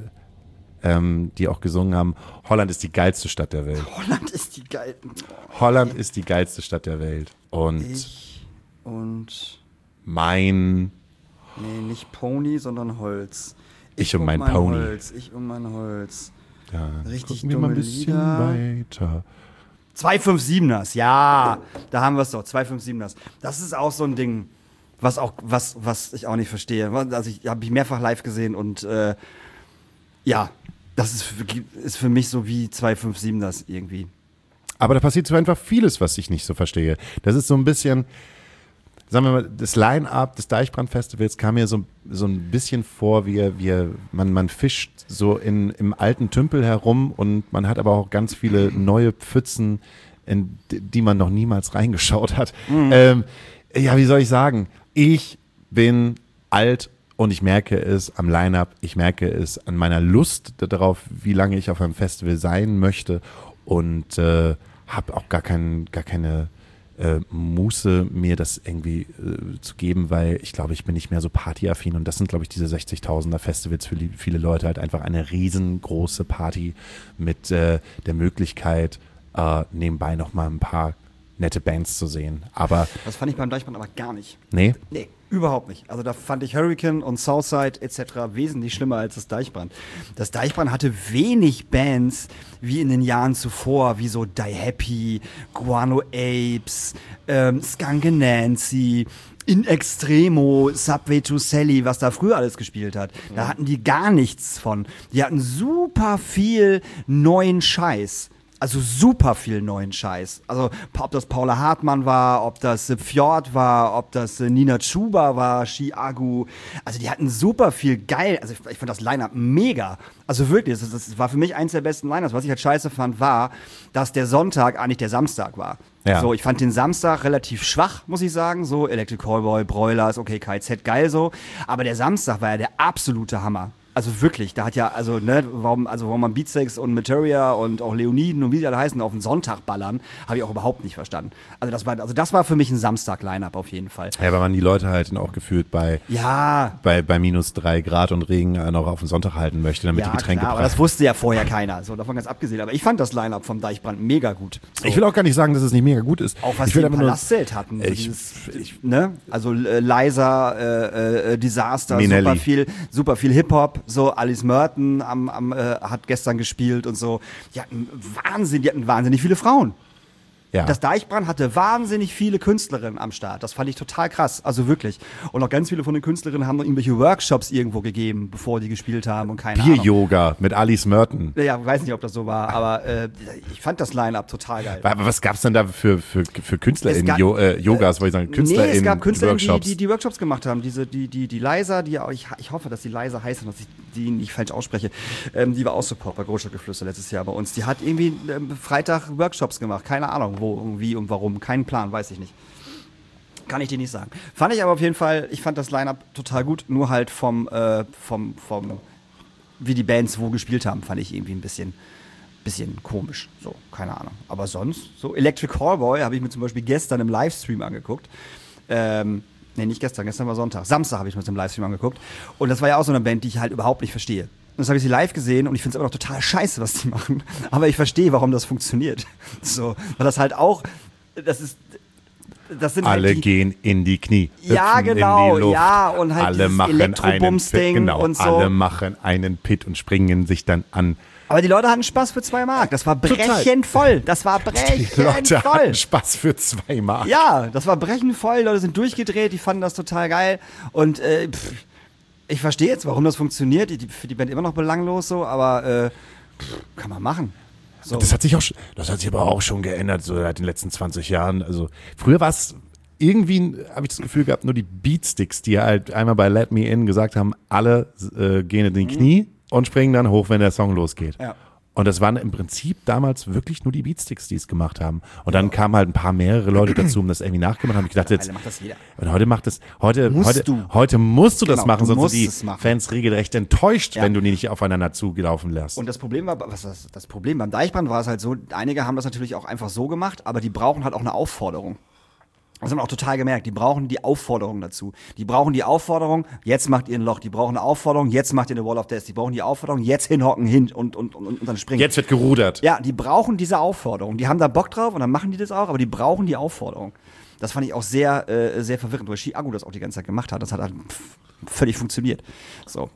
ähm, die auch gesungen haben, Holland ist die geilste Stadt der Welt. Holland ist die geil. Holland ist die geilste Stadt der Welt. Und Ich und mein, nee, nicht Pony, sondern Holz. Ich und mein Pony. Holz. Ich und mein Holz. ja, Richtig gucken wir mal ein dumme bisschen Lieder. weiter. zwei fünf siebers, ja, da haben wir es doch, zwei fünf siebers. Das ist auch so ein Ding, was auch, was, was ich auch nicht verstehe. Also ich habe ich mehrfach live gesehen und äh, ja, das ist, für- ist für mich so wie zwei fünf siebers irgendwie. Aber da passiert so einfach vieles, was ich nicht so verstehe. Das ist so ein bisschen, sagen wir mal, das Line-Up des Deichbrand-Festivals kam mir so, so ein bisschen vor, wie, wie man, man fischt so in, im alten Tümpel herum und man hat aber auch ganz viele neue Pfützen, in die man noch niemals reingeschaut hat. Mhm. Ähm, ja, wie soll ich sagen? Ich bin alt und ich merke es am Line-Up, ich merke es an meiner Lust darauf, wie lange ich auf einem Festival sein möchte und äh, habe auch gar, kein, gar keine äh, Muße, mir das irgendwie äh, zu geben, weil ich glaube, ich bin nicht mehr so partyaffin und das sind, glaube ich, diese sechzigtausender Festivals für li- viele Leute halt einfach eine riesengroße Party mit äh, der Möglichkeit, äh, nebenbei noch mal ein paar nette Bands zu sehen. Aber Das fand ich beim Deichbrand aber gar nicht. nee, Nee, überhaupt nicht. Also da fand ich Hurricane und Southside et cetera wesentlich schlimmer als das Deichbrand. Das Deichbrand hatte wenig Bands wie in den Jahren zuvor, wie so Die Happy, Guano Apes, ähm, Skunk and Nancy, In Extremo, Subway to Sally, was da früher alles gespielt hat. Da hatten die gar nichts von. Die hatten super viel neuen Scheiß. Also super viel neuen Scheiß. Also ob das Paula Hartmann war, ob das äh, Fjord war, ob das äh, Nina Chuba war, Chiagu. Also die hatten super viel geil. Also ich, ich fand das Line-Up mega. Also wirklich, das, das war für mich eins der besten Line-Ups. Was ich halt scheiße fand, war, dass der Sonntag eigentlich der Samstag war. Ja. So, ich fand den Samstag relativ schwach, muss ich sagen. So, Electric Callboy, Broilers, okay, K Z, geil so. Aber der Samstag war ja der absolute Hammer. Also wirklich, da hat ja, also, ne, warum, also warum man Beatsteaks und Materia und auch Leoniden und wie sie alle heißen, auf den Sonntag ballern, habe ich auch überhaupt nicht verstanden. Also das war, also das war für mich ein Samstag-Line-Up auf jeden Fall. Ja, weil man die Leute halt auch gefühlt bei, ja. bei, bei minus drei Grad und Regen noch auf den Sonntag halten möchte, damit Ja, die Getränke klar, aber das wusste ja vorher keiner, so davon ganz abgesehen. Aber ich fand das Line-Up vom Deichbrand mega gut. So. Ich will auch gar nicht sagen, dass es nicht mega gut ist. Auch was ich die will im aber nur- Palastzelt hatten. So Ich- dieses, ich, ne? Also äh, Leiser, äh, äh, Disaster, Minelli. super viel, super viel Hip-Hop, so Alice Merton am, am, äh, hat gestern gespielt und so. Die hatten Wahnsinn, die hatten wahnsinnig viele Frauen. Ja. Das Deichbrand hatte wahnsinnig viele Künstlerinnen am Start. Das fand ich total krass. Also wirklich. Und auch ganz viele von den Künstlerinnen haben noch irgendwelche Workshops irgendwo gegeben, bevor die gespielt haben und keine Ahnung. Bier-Yoga mit Alice Merton. Ja, weiß nicht, ob das so war, aber äh, ich fand das Line-Up total geil. Aber was gab's denn da für, für, für Künstler Es in gab- jo äh, Yogas, wollte ich sagen, Künstler nee, es in gab Künstler, die, Workshops? die die Workshops gemacht haben. Diese, die, die, die Leiser, die ich, ich hoffe, dass die Leiser heißen, dass ich die nicht falsch ausspreche. Ähm, die war auch Support bei Großstadtgeflüster letztes Jahr bei uns. Die hat irgendwie ähm, Freitag Workshops gemacht. Keine Ahnung, wo, wie und warum. Keinen Plan, weiß ich nicht. Kann ich dir nicht sagen. Fand ich aber auf jeden Fall, ich fand das Line-Up total gut. Nur halt vom, äh, vom, vom, wie die Bands wo gespielt haben, fand ich irgendwie ein bisschen, bisschen komisch. So, keine Ahnung. Aber sonst, so Electric Callboy habe ich mir zum Beispiel gestern im Livestream angeguckt. Ähm, nee, nicht gestern, gestern war Sonntag. Samstag habe ich mir das im Livestream angegukt. Und das war ja auch so eine Band, die ich halt überhaupt nicht verstehe. Und das habe ich sie live gesehen und ich finde es aber noch total scheiße, was die machen. Aber ich verstehe, warum das funktioniert. So, weil das halt auch, das ist, das sind Alle halt die, gehen in die Knie. Ja, hüpfen genau, in die Luft. ja, und halt alle dieses machen einen Elektrobums-Ding Pit, genau, und so. alle machen einen Pit und springen sich dann an. aber die Leute hatten Spaß für zwei Mark. Das war brechend voll. Das war Die brechend Leute voll. hatten Spaß für zwei Mark. Ja, das war brechend voll. Die Leute sind durchgedreht, die fanden das total geil. Und äh, pff, ich verstehe jetzt, warum das funktioniert. Die, die, für die Band immer noch belanglos so, aber äh, pff, kann man machen. So. Das hat sich auch, schon- das hat sich aber auch schon geändert, so seit den letzten zwanzig Jahren. Also früher war es irgendwie, habe ich das Gefühl gehabt, nur die Beatsticks, die halt einmal bei Let Me In gesagt haben, alle äh, gehen in die Knie und springen dann hoch, wenn der Song losgeht. Ja. Und das waren im Prinzip damals wirklich nur die Beatsticks, die es gemacht haben. Und dann kamen halt ein paar mehrere Leute dazu, um das irgendwie nachgemacht haben. Ich gedacht, jetzt, Mittlerweile macht das jeder. und heute macht es, heute, Musst heute, du. heute musst du das Genau, machen, du sonst musst sind die es machen. Fans regelrecht enttäuscht, Ja. wenn du die nicht aufeinander zugelaufen lässt. Und das Problem war, was das, das Problem beim Deichbrand war es halt so, einige haben das natürlich auch einfach so gemacht, aber die brauchen halt auch eine Aufforderung. Das haben wir auch total gemerkt. Die brauchen die Aufforderung dazu. Die brauchen die Aufforderung, jetzt macht ihr ein Loch. Die brauchen eine Aufforderung, jetzt macht ihr eine Wall of Death. Die brauchen die Aufforderung, jetzt hinhocken, hin und, und, und, und dann springen. Jetzt wird gerudert. Ja, die brauchen diese Aufforderung. Die haben da Bock drauf und dann machen die das auch, aber die brauchen die Aufforderung. Das fand ich auch sehr, äh, sehr verwirrend, weil Chiago das auch die ganze Zeit gemacht hat. Das hat halt pff, völlig funktioniert. So.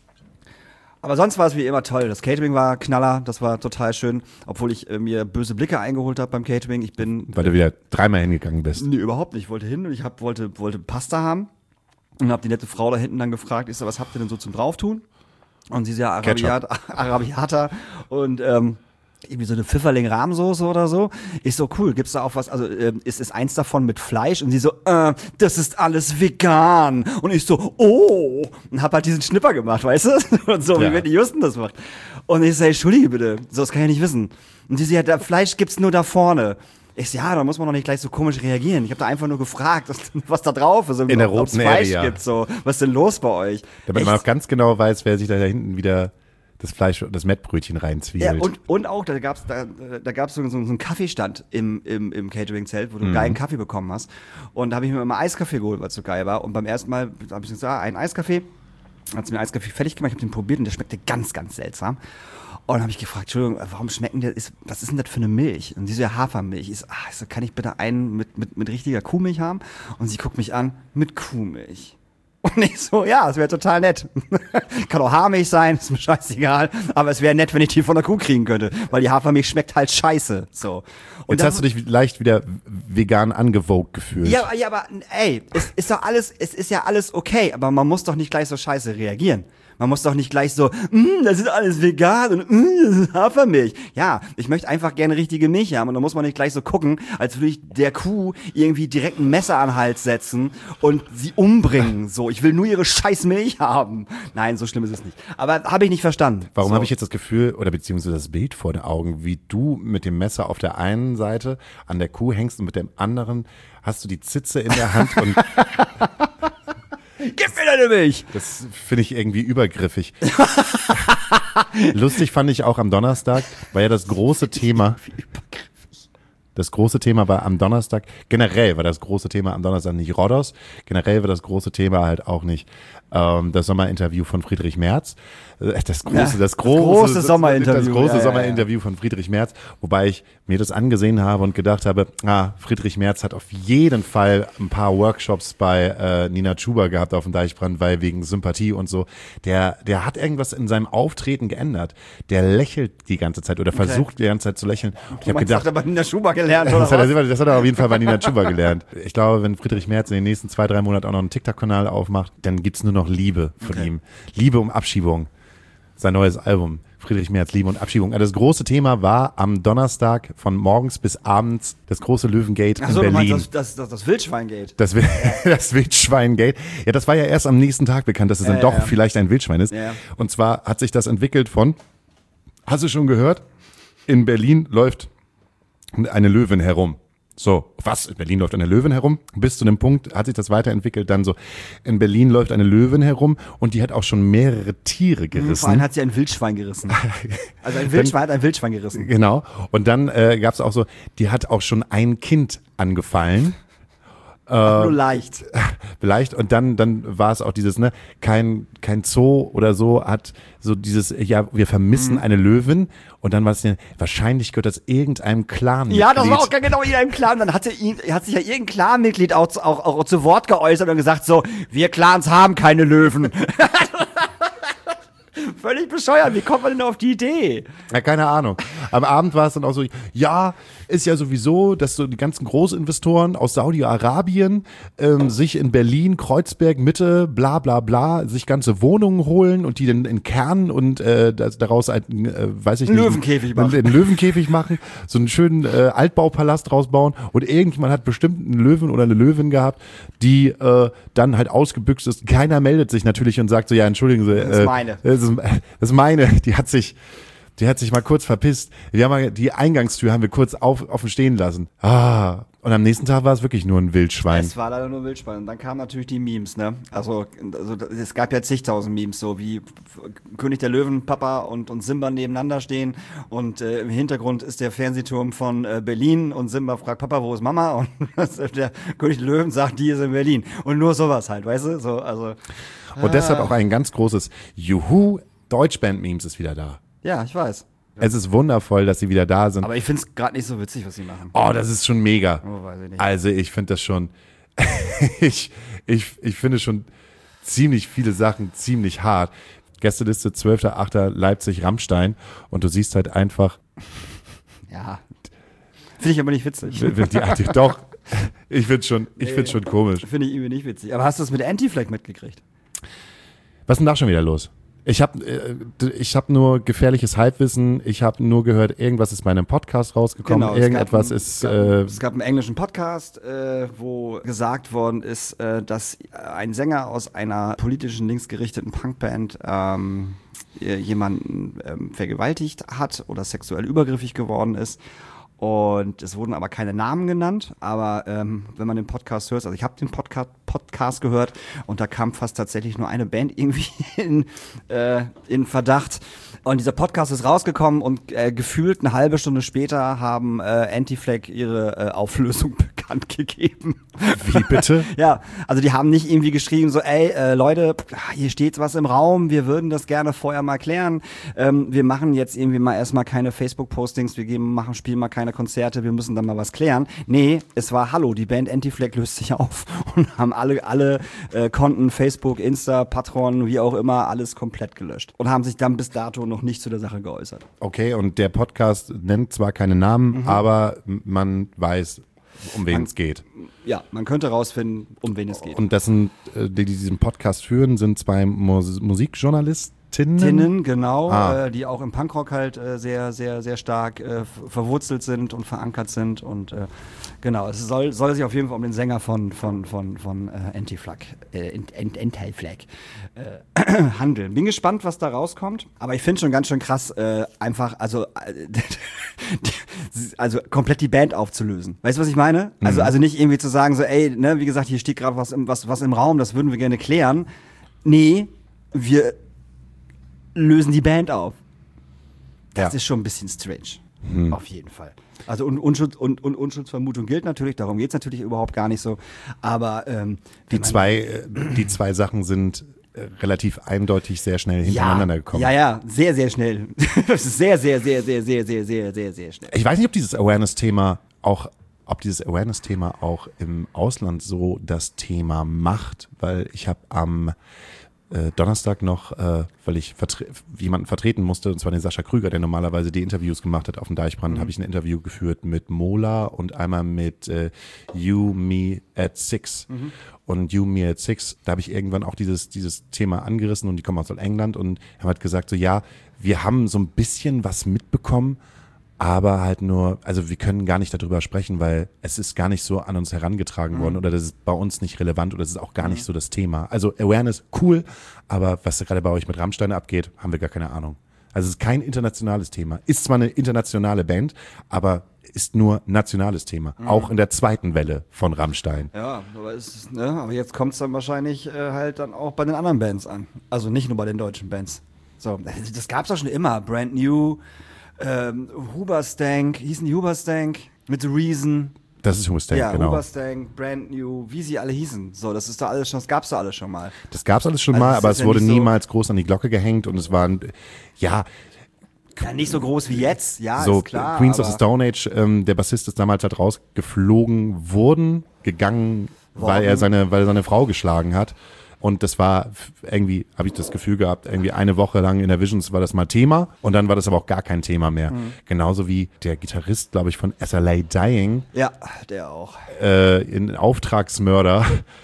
Aber sonst war es wie immer toll. Das Catering war Knaller, das war total schön. Obwohl ich äh, mir böse Blicke eingeholt habe beim Catering. Ich bin Weil du wieder dreimal hingegangen bist. Nee, überhaupt nicht. Ich wollte hin und ich hab, wollte, wollte Pasta haben und habe die nette Frau da hinten dann gefragt, ich so, was habt ihr denn so zum Drauftun? Und sie ist ja Arabiat, Arabiata und ähm, irgendwie so eine Pfifferling-Rahmsoße oder so. Ich so, cool, gibt's da auch was, also ähm, ist, ist eins davon mit Fleisch? Und sie so, äh, das ist alles vegan. Und ich so, oh, und hab halt diesen Schnipper gemacht, weißt du? Und so, Ja. wie wenn die Justin das macht. Und ich so, entschuldige bitte, so, das kann ich nicht wissen. Und sie so, ja, da Fleisch gibt's nur da vorne. Ich so, ja, da muss man doch nicht gleich so komisch reagieren. Ich habe da einfach nur gefragt, was, was da drauf ist. In der ob's roten Fleisch Area. gibt, so. Was ist denn los bei euch? Damit Echt? man auch ganz genau weiß, wer sich da hinten wieder das Fleisch, das Mettbrötchen reinzwiebelt. Ja, und, und auch, da gab's da, da gab's so, so, so einen Kaffeestand im, im, im Catering-Zelt, wo du Mhm. geilen Kaffee bekommen hast. Und da habe ich mir immer Eiskaffee geholt, weil es so geil war. Und beim ersten Mal habe ich gesagt, ah, ein Eiskaffee. Hat sie mir Eiskaffee fertig gemacht, ich habe den probiert und der schmeckte ganz, ganz seltsam. Und dann habe ich gefragt, Entschuldigung, warum schmecken der, ist, was ist denn das für eine Milch? Und diese Hafermilch. Ich so, ah, ich so, kann ich bitte einen mit, mit, mit richtiger Kuhmilch haben? Und sie guckt mich an, mit Kuhmilch. Und ich so, ja, es wäre total nett. Kann auch Haarmilch sein, ist mir scheißegal. Aber es wäre nett, wenn ich die von der Kuh kriegen könnte. Weil die Hafermilch schmeckt halt scheiße. So. Und Jetzt dann- hast du dich leicht wieder vegan angewogt gefühlt. ja, ja, aber ey, es ist doch alles, es ist ja alles okay, aber man muss doch nicht gleich so scheiße reagieren. Man muss doch nicht gleich so, mm, das ist alles vegan und mm, das ist Hafermilch. Ja, ich möchte einfach gerne richtige Milch haben und da muss man nicht gleich so gucken, als würde ich der Kuh irgendwie direkt ein Messer an den Hals setzen und sie umbringen. So, ich will nur ihre scheiß Milch haben. Nein, so schlimm ist es nicht. Aber habe ich nicht verstanden. Warum so. habe ich jetzt das Gefühl, oder beziehungsweise das Bild vor den Augen, wie du mit dem Messer auf der einen Seite an der Kuh hängst und mit dem anderen hast du die Zitze in der Hand und gib mir deine Milch! das finde ich irgendwie übergriffig. Lustig fand ich auch am Donnerstag, war ja das große Thema. Das große Thema war am Donnerstag, generell war das große Thema am Donnerstag nicht Rhodos, generell war das große Thema halt auch nicht ähm, das Sommerinterview von Friedrich Merz. Das große, Ja, das das große, große Sommerinterview. Das große Ja, ja, Sommerinterview von Friedrich Merz, wobei ich mir das angesehen habe und gedacht habe, ah, Friedrich Merz hat auf jeden Fall ein paar Workshops bei äh, Nina Chuba gehabt auf dem Deichbrand, weil wegen Sympathie und so. Der, der hat irgendwas in seinem Auftreten geändert. Der lächelt die ganze Zeit oder versucht die ganze Zeit zu lächeln. Ich habe gedacht, aber Nina Schuber gelernt, oder das hat, was? er, das hat er auf jeden Fall bei Nina Chuba gelernt. Ich glaube, wenn Friedrich Merz in den nächsten zwei, drei Monaten auch noch einen TikTok-Kanal aufmacht, dann gibt's nur noch Liebe von Okay. ihm. Liebe um Abschiebung. Sein neues Album. Friedrich Merz, Liebe und Abschiebung. Das große Thema war am Donnerstag von morgens bis abends das große Löwengate Ach so, in du Berlin. meinst das, das, das, das Wildschweingate. Das, Wi- das Wildschweingate. Ja, das war ja erst am nächsten Tag bekannt, dass es Ja, dann ja, doch ja. vielleicht ein Wildschwein ist. Ja, ja. Und zwar hat sich das entwickelt von, hast du schon gehört? In Berlin läuft eine Löwin herum. So, was? In Berlin läuft eine Löwin herum? Bis zu dem Punkt hat sich das weiterentwickelt, dann so, in Berlin läuft eine Löwin herum und die hat auch schon mehrere Tiere Vor allem gerissen. hat sie ein Wildschwein gerissen. Also ein Wildschwein hat ein Wildschwein gerissen. Genau. Und dann äh, gab es auch so, die hat auch schon ein Kind angefallen. Nur leicht. Vielleicht, und dann, dann war es auch dieses, ne, kein, kein Zoo oder so hat so dieses, ja, wir vermissen Mhm. eine Löwin, und dann war es, wahrscheinlich gehört das irgendeinem Clan. Ja, das war auch genau in einem Clan. Dann hatte ihn, hat sich ja irgendein Clan-Mitglied auch, zu- auch, auch zu Wort geäußert und gesagt so, wir Clans haben keine Löwen. Völlig bescheuert. Wie kommt man denn auf die Idee? Ja, keine Ahnung. Am Abend war es dann auch so, ja, ist ja sowieso, dass so die ganzen Großinvestoren aus Saudi-Arabien ähm, sich in Berlin, Kreuzberg, Mitte, bla bla bla, sich ganze Wohnungen holen und die dann in Kern und äh, das, daraus einen, äh, weiß ich Einen nicht, Löwenkäfig machen. einen Löwenkäfig machen, so einen schönen äh, Altbaupalast draus bauen, und irgendjemand hat bestimmt einen Löwen oder eine Löwin gehabt, die äh, dann halt ausgebüxt ist. Keiner meldet sich natürlich und sagt so, ja, entschuldigen Sie. Das ist äh, meine. Das ist, das ist meine, die hat sich, die hat sich mal kurz verpisst. Wir haben mal, die Eingangstür haben wir kurz auf, offen stehen lassen. Ah, und am nächsten Tag war es wirklich nur ein Wildschwein. Es war leider nur Wildschwein. Und dann kamen natürlich die Memes, ne? Also, also es gab ja zigtausend Memes, so wie König der Löwen, Papa und, und Simba nebeneinander stehen. Und äh, im Hintergrund ist der Fernsehturm von äh, Berlin und Simba fragt, Papa, wo ist Mama? Und der König der Löwen sagt, die ist in Berlin. Und nur sowas halt, weißt du? So, also, Und deshalb auch ein ganz großes Juhu, Deutschband-Memes ist wieder da. ja, ich weiß. Es ist wundervoll, dass sie wieder da sind. Aber ich find's gerade nicht so witzig, was sie machen. Oh, das ist schon mega. Oh, weiß ich nicht. Also ich finde das schon, ich, ich, ich finde schon ziemlich viele Sachen ziemlich hart. Gästeliste zwölfter achter Leipzig Rammstein, und du siehst halt einfach, Ja. Finde ich aber nicht witzig. die, die, doch, ich finde schon, ich finde schon komisch. Finde ich irgendwie nicht witzig. Aber hast du das mit Anti-Flag mitgekriegt? Was ist denn da schon wieder los? Ich habe äh, ich hab nur gefährliches Halbwissen, ich habe nur gehört, irgendwas ist bei einem Podcast rausgekommen, Genau, es irgendetwas gab, ist... Es gab, äh, es gab einen englischen Podcast, äh, wo gesagt worden ist, äh, dass ein Sänger aus einer politischen linksgerichteten Punkband ähm, jemanden ähm, vergewaltigt hat oder sexuell übergriffig geworden ist. Und es wurden aber keine Namen genannt, aber ähm, wenn man den Podcast hört, also ich habe den Podca- Podcast gehört, und da kam fast tatsächlich nur eine Band irgendwie in, äh, in Verdacht. Und dieser Podcast ist rausgekommen, und äh, gefühlt eine halbe Stunde später haben äh, Anti-Flag ihre äh, Auflösung bekannt gegeben. wie bitte? Ja, also die haben nicht irgendwie geschrieben so, ey, äh, Leute, hier steht was im Raum, wir würden das gerne vorher mal klären. Ähm, wir machen jetzt irgendwie mal erstmal keine Facebook-Postings, wir geben, machen, spielen mal keine Konzerte, wir müssen dann mal was klären. Nee, es war hallo, die Band Anti-Flag löst sich auf und haben alle, alle äh, Konten, Facebook, Insta, Patreon, wie auch immer, alles komplett gelöscht. Und haben sich dann bis dato noch nicht zu der Sache geäußert. Okay, und der Podcast nennt zwar keine Namen, aber man weiß, um wen Man- es geht. Ja, man könnte rausfinden, um wen es geht. Und das sind, äh, die, die diesen Podcast führen, sind zwei Mus- Musikjournalisten. Tinnen? Tinnen, genau, Ah. äh, die auch im Punkrock halt äh, sehr, sehr, sehr stark äh, verwurzelt sind und verankert sind. Und äh, genau, es soll, soll sich auf jeden Fall um den Sänger von, von, von, von äh, Anti-Flag, äh, Anti-Flag äh, handeln. Bin gespannt, was da rauskommt. Aber ich finde schon ganz schön krass, äh, einfach, also, äh, also komplett die Band aufzulösen. Weißt du, was ich meine? Mhm. Also, also nicht irgendwie zu sagen, so, ey, ne, wie gesagt, hier steht gerade was im, was, was im Raum, das würden wir gerne klären. Nee, wir lösen die Band auf. Das Ja. ist schon ein bisschen strange. Hm. Auf jeden Fall. Also un Unschuld, und, und Unschuldsvermutung gilt natürlich, darum geht es natürlich überhaupt gar nicht so. Aber ähm, Die zwei, äh, die zwei Sachen sind äh, relativ eindeutig sehr schnell hintereinander ja, gekommen. Ja, ja, sehr, sehr schnell. sehr, sehr, sehr, sehr, sehr, sehr, sehr, sehr, sehr schnell. Ich weiß nicht, ob dieses Awareness-Thema auch, ob dieses Awareness-Thema auch im Ausland so das Thema macht, weil ich habe am äh, Donnerstag noch, äh, weil ich vertre- jemanden vertreten musste, und zwar den Sascha Krüger, der normalerweise die Interviews gemacht hat auf dem Deichbrand, mhm. habe ich ein Interview geführt mit Mola und einmal mit äh, You, Me at Six. Mhm. Und You, Me at Six, da habe ich irgendwann auch dieses, dieses Thema angerissen und die kommen aus England und haben halt gesagt, so ja, wir haben so ein bisschen was mitbekommen, aber halt nur, also wir können gar nicht darüber sprechen, weil es ist gar nicht so an uns herangetragen mhm. worden oder das ist bei uns nicht relevant oder das ist auch gar mhm. nicht so das Thema. Also Awareness, cool, aber was da gerade bei euch mit Rammstein abgeht, haben wir gar keine Ahnung. Also es ist kein internationales Thema. Ist zwar eine internationale Band, aber ist nur nationales Thema. Mhm. Auch in der zweiten Welle von Rammstein. Ja, aber, ist, ne, aber jetzt kommt es dann wahrscheinlich äh, halt dann auch bei den anderen Bands an. Also nicht nur bei den deutschen Bands. So, das gab es doch schon immer. Brand New, Ähm, Huberstank, hießen die Huberstank mit The Reason. Das ist Huberstank, ja, genau. Huberstank, Brand New, wie sie alle hießen. So, das ist doch alles schon, das gab's doch alles schon mal. Das gab's alles schon also mal, aber es ja wurde so niemals groß an die Glocke gehängt und es waren, ja, ja, nicht so groß wie jetzt, ja, so ist klar. Queens of the Stone Age, ähm, der Bassist ist damals halt rausgeflogen worden, gegangen, Worden. weil er seine, weil er seine Frau geschlagen hat. Und das war irgendwie, habe ich das Gefühl gehabt, irgendwie eine Woche lang in der Visions war das mal Thema und dann war das aber auch gar kein Thema mehr. Mhm. Genauso wie der Gitarrist, glaube ich, von S L A Dying. Ja, der auch. Äh, in Auftragsmörder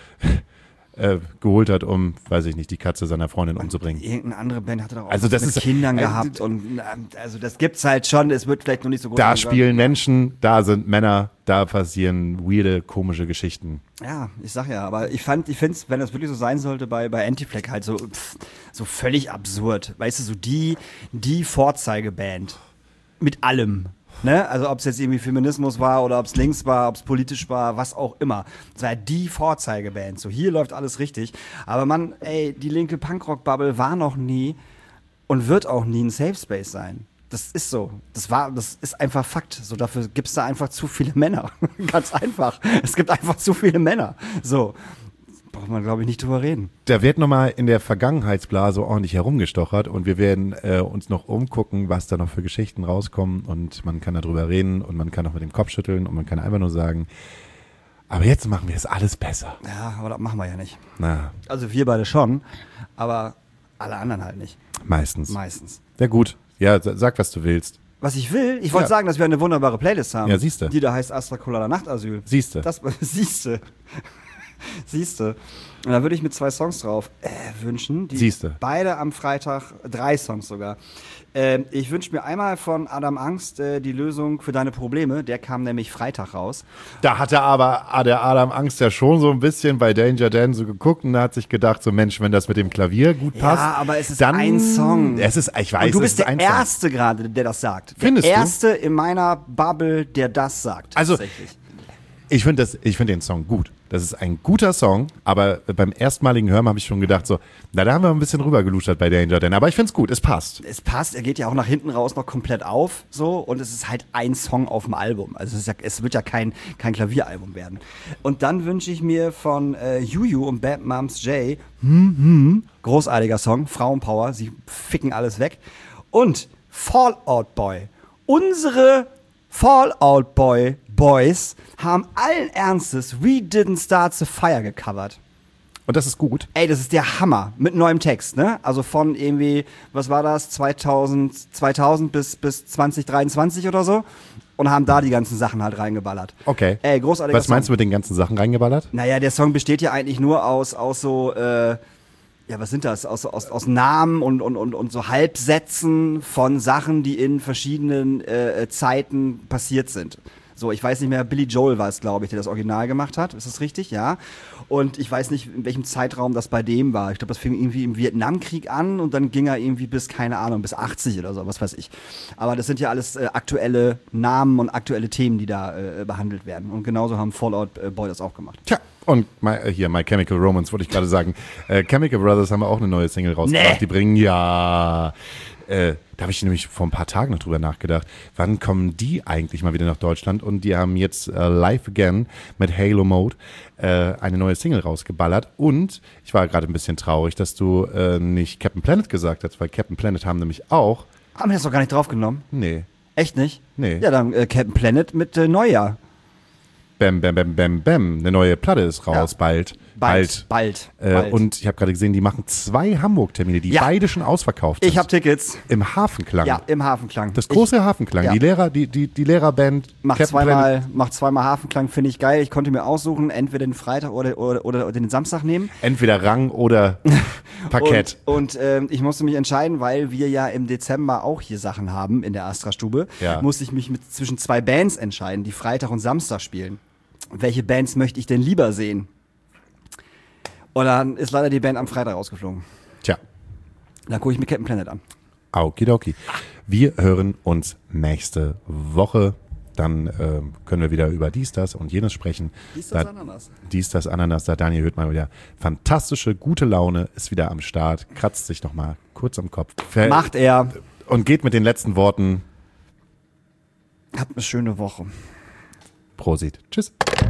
äh, geholt hat, um, weiß ich nicht, die Katze seiner Freundin umzubringen. Irgendeine andere Band hatte doch auch also das mit ist, Kindern äh, gehabt und also das gibt's halt schon, es wird vielleicht noch nicht so groß. Da spielen Menschen, da sind Männer, da passieren weirde, komische Geschichten. Ja, ich sag ja, aber ich fand, ich find's, wenn das wirklich so sein sollte, bei, bei Anti-Flag halt so, pff, so völlig absurd. Weißt du, so die, die Vorzeigeband. Mit allem. Ne? Also ob es jetzt irgendwie Feminismus war oder ob es links war, ob es politisch war, was auch immer. Das war die Vorzeigeband. So, hier läuft alles richtig. Aber man, ey, die linke Punkrock-Bubble war noch nie und wird auch nie ein Safe Space sein. Das ist so. Das war, das ist einfach Fakt. So, dafür gibt es da einfach zu viele Männer. Ganz einfach. Es gibt einfach zu viele Männer. So. Braucht man, glaube ich, nicht drüber reden. Da wird nochmal in der Vergangenheitsblase ordentlich herumgestochert und wir werden äh, uns noch umgucken, was da noch für Geschichten rauskommen und man kann darüber reden und man kann auch mit dem Kopf schütteln und man kann einfach nur sagen, aber jetzt machen wir es alles besser. Ja, aber das machen wir ja nicht. Na. Also wir beide schon, aber alle anderen halt nicht. Meistens. Meistens. Ja gut, ja, sag, was du willst. Was ich will, ich wollte ja. sagen, dass wir eine wunderbare Playlist haben. Ja, siehste. Die da heißt Astra Colada Nachtasyl. Siehste. Das siehste. Siehste. Und da würde ich mit zwei Songs drauf äh, wünschen. Die Siehste. Beide am Freitag, drei Songs sogar. Äh, ich wünsche mir einmal von Adam Angst äh, die Lösung für deine Probleme. Der kam nämlich Freitag raus. Da hatte aber der Adam Angst ja schon so ein bisschen bei Danger Dan so geguckt und hat sich gedacht, so Mensch, wenn das mit dem Klavier gut passt. Ja, aber es ist dann, ein Song. Es ist, ich weiß, und du bist es ist der ein Erste gerade, der das sagt. Findest der du? Erste in meiner Bubble, der das sagt. Also, tatsächlich. Ich finde das, ich finde den Song gut. Das ist ein guter Song, aber beim erstmaligen Hören habe ich schon gedacht so, na, da haben wir ein bisschen rübergeluschert bei Danger Dan, aber ich finde es gut, es passt. Es passt, er geht ja auch nach hinten raus noch komplett auf, so, und es ist halt ein Song auf dem Album. Also es, ist ja, es wird ja kein, kein Klavieralbum werden. Und dann wünsche ich mir von äh, Juju und Bad Moms J, hm, hm, großartiger Song, Frauenpower, sie ficken alles weg. Und Fallout Boy, unsere Fallout Boy Boys haben allen Ernstes We Didn't Start the Fire gecovert. Und das ist gut. Ey, das ist der Hammer. Mit neuem Text, ne? Also von irgendwie, was war das, zweitausend, zweitausend bis, bis zwanzig dreiundzwanzig oder so. Und haben da die ganzen Sachen halt reingeballert. Okay. Ey, großartiger Was meinst Song. du mit den ganzen Sachen reingeballert? Naja, der Song besteht ja eigentlich nur aus, aus so, äh, Ja, was sind das? Aus, aus, aus Namen und, und, und, und so Halbsätzen von Sachen, die in verschiedenen äh, Zeiten passiert sind. So, ich weiß nicht mehr, Billy Joel war es, glaube ich, der das Original gemacht hat. Ist das richtig? Ja. Und ich weiß nicht, in welchem Zeitraum das bei dem war. Ich glaube, das fing irgendwie im Vietnamkrieg an und dann ging er irgendwie bis, keine Ahnung, bis achtzig oder so, was weiß ich. Aber das sind ja alles äh, aktuelle Namen und aktuelle Themen, die da äh, behandelt werden. Und genauso haben Fallout äh, Boy das auch gemacht. Tja, und my, äh, hier, My Chemical Romance, wollte ich gerade sagen. Äh, Chemical Brothers haben wir auch eine neue Single rausgebracht. Nee. Die bringen ja... Äh, da habe ich nämlich vor ein paar Tagen noch drüber nachgedacht, wann kommen die eigentlich mal wieder nach Deutschland? Und die haben jetzt äh, Live Again mit Halo Mode äh, eine neue Single rausgeballert. Und ich war gerade ein bisschen traurig, dass du äh, nicht Captain Planet gesagt hast, weil Captain Planet haben nämlich auch... Haben wir das doch gar nicht draufgenommen? Nee. Echt nicht? Nee. Ja, dann äh, Captain Planet mit äh, Neujahr. Bam, bam, bam, bam, bam. Eine neue Platte ist raus, Ja. bald. Bald. Bald. Äh, bald. Und ich habe gerade gesehen, die machen zwei Hamburg-Termine, die Ja. beide schon ausverkauft sind. Ich habe Tickets. Im Hafenklang. Ja, im Hafenklang. Das große Hafenklang. Ja. Die Lehrer, die, die, die Lehrerband. Mach Captain Planet. zweimal, mach zweimal Hafenklang, finde ich geil. Ich konnte mir aussuchen, entweder den Freitag oder, oder, oder den Samstag nehmen. Entweder Rang oder Parkett. Und, und ähm, ich musste mich entscheiden, weil wir ja im Dezember auch hier Sachen haben in der Astra-Stube. Ja. Musste ich mich mit zwischen zwei Bands entscheiden, die Freitag und Samstag spielen. Welche Bands möchte ich denn lieber sehen? Und dann ist leider die Band am Freitag rausgeflogen. Tja, Dann gucke ich mir Captain Planet an. okidoki. Wir hören uns nächste Woche. Dann ähm, können wir wieder über dies, das und jenes sprechen. Dies, das, Da- Ananas. Dies, das, Ananas. Da Daniel hört mal wieder fantastische, gute Laune, ist wieder am Start, kratzt sich nochmal kurz am Kopf. Ver- Macht er. Und geht mit den letzten Worten. Habt eine schöne Woche. Prosit. Tschüss.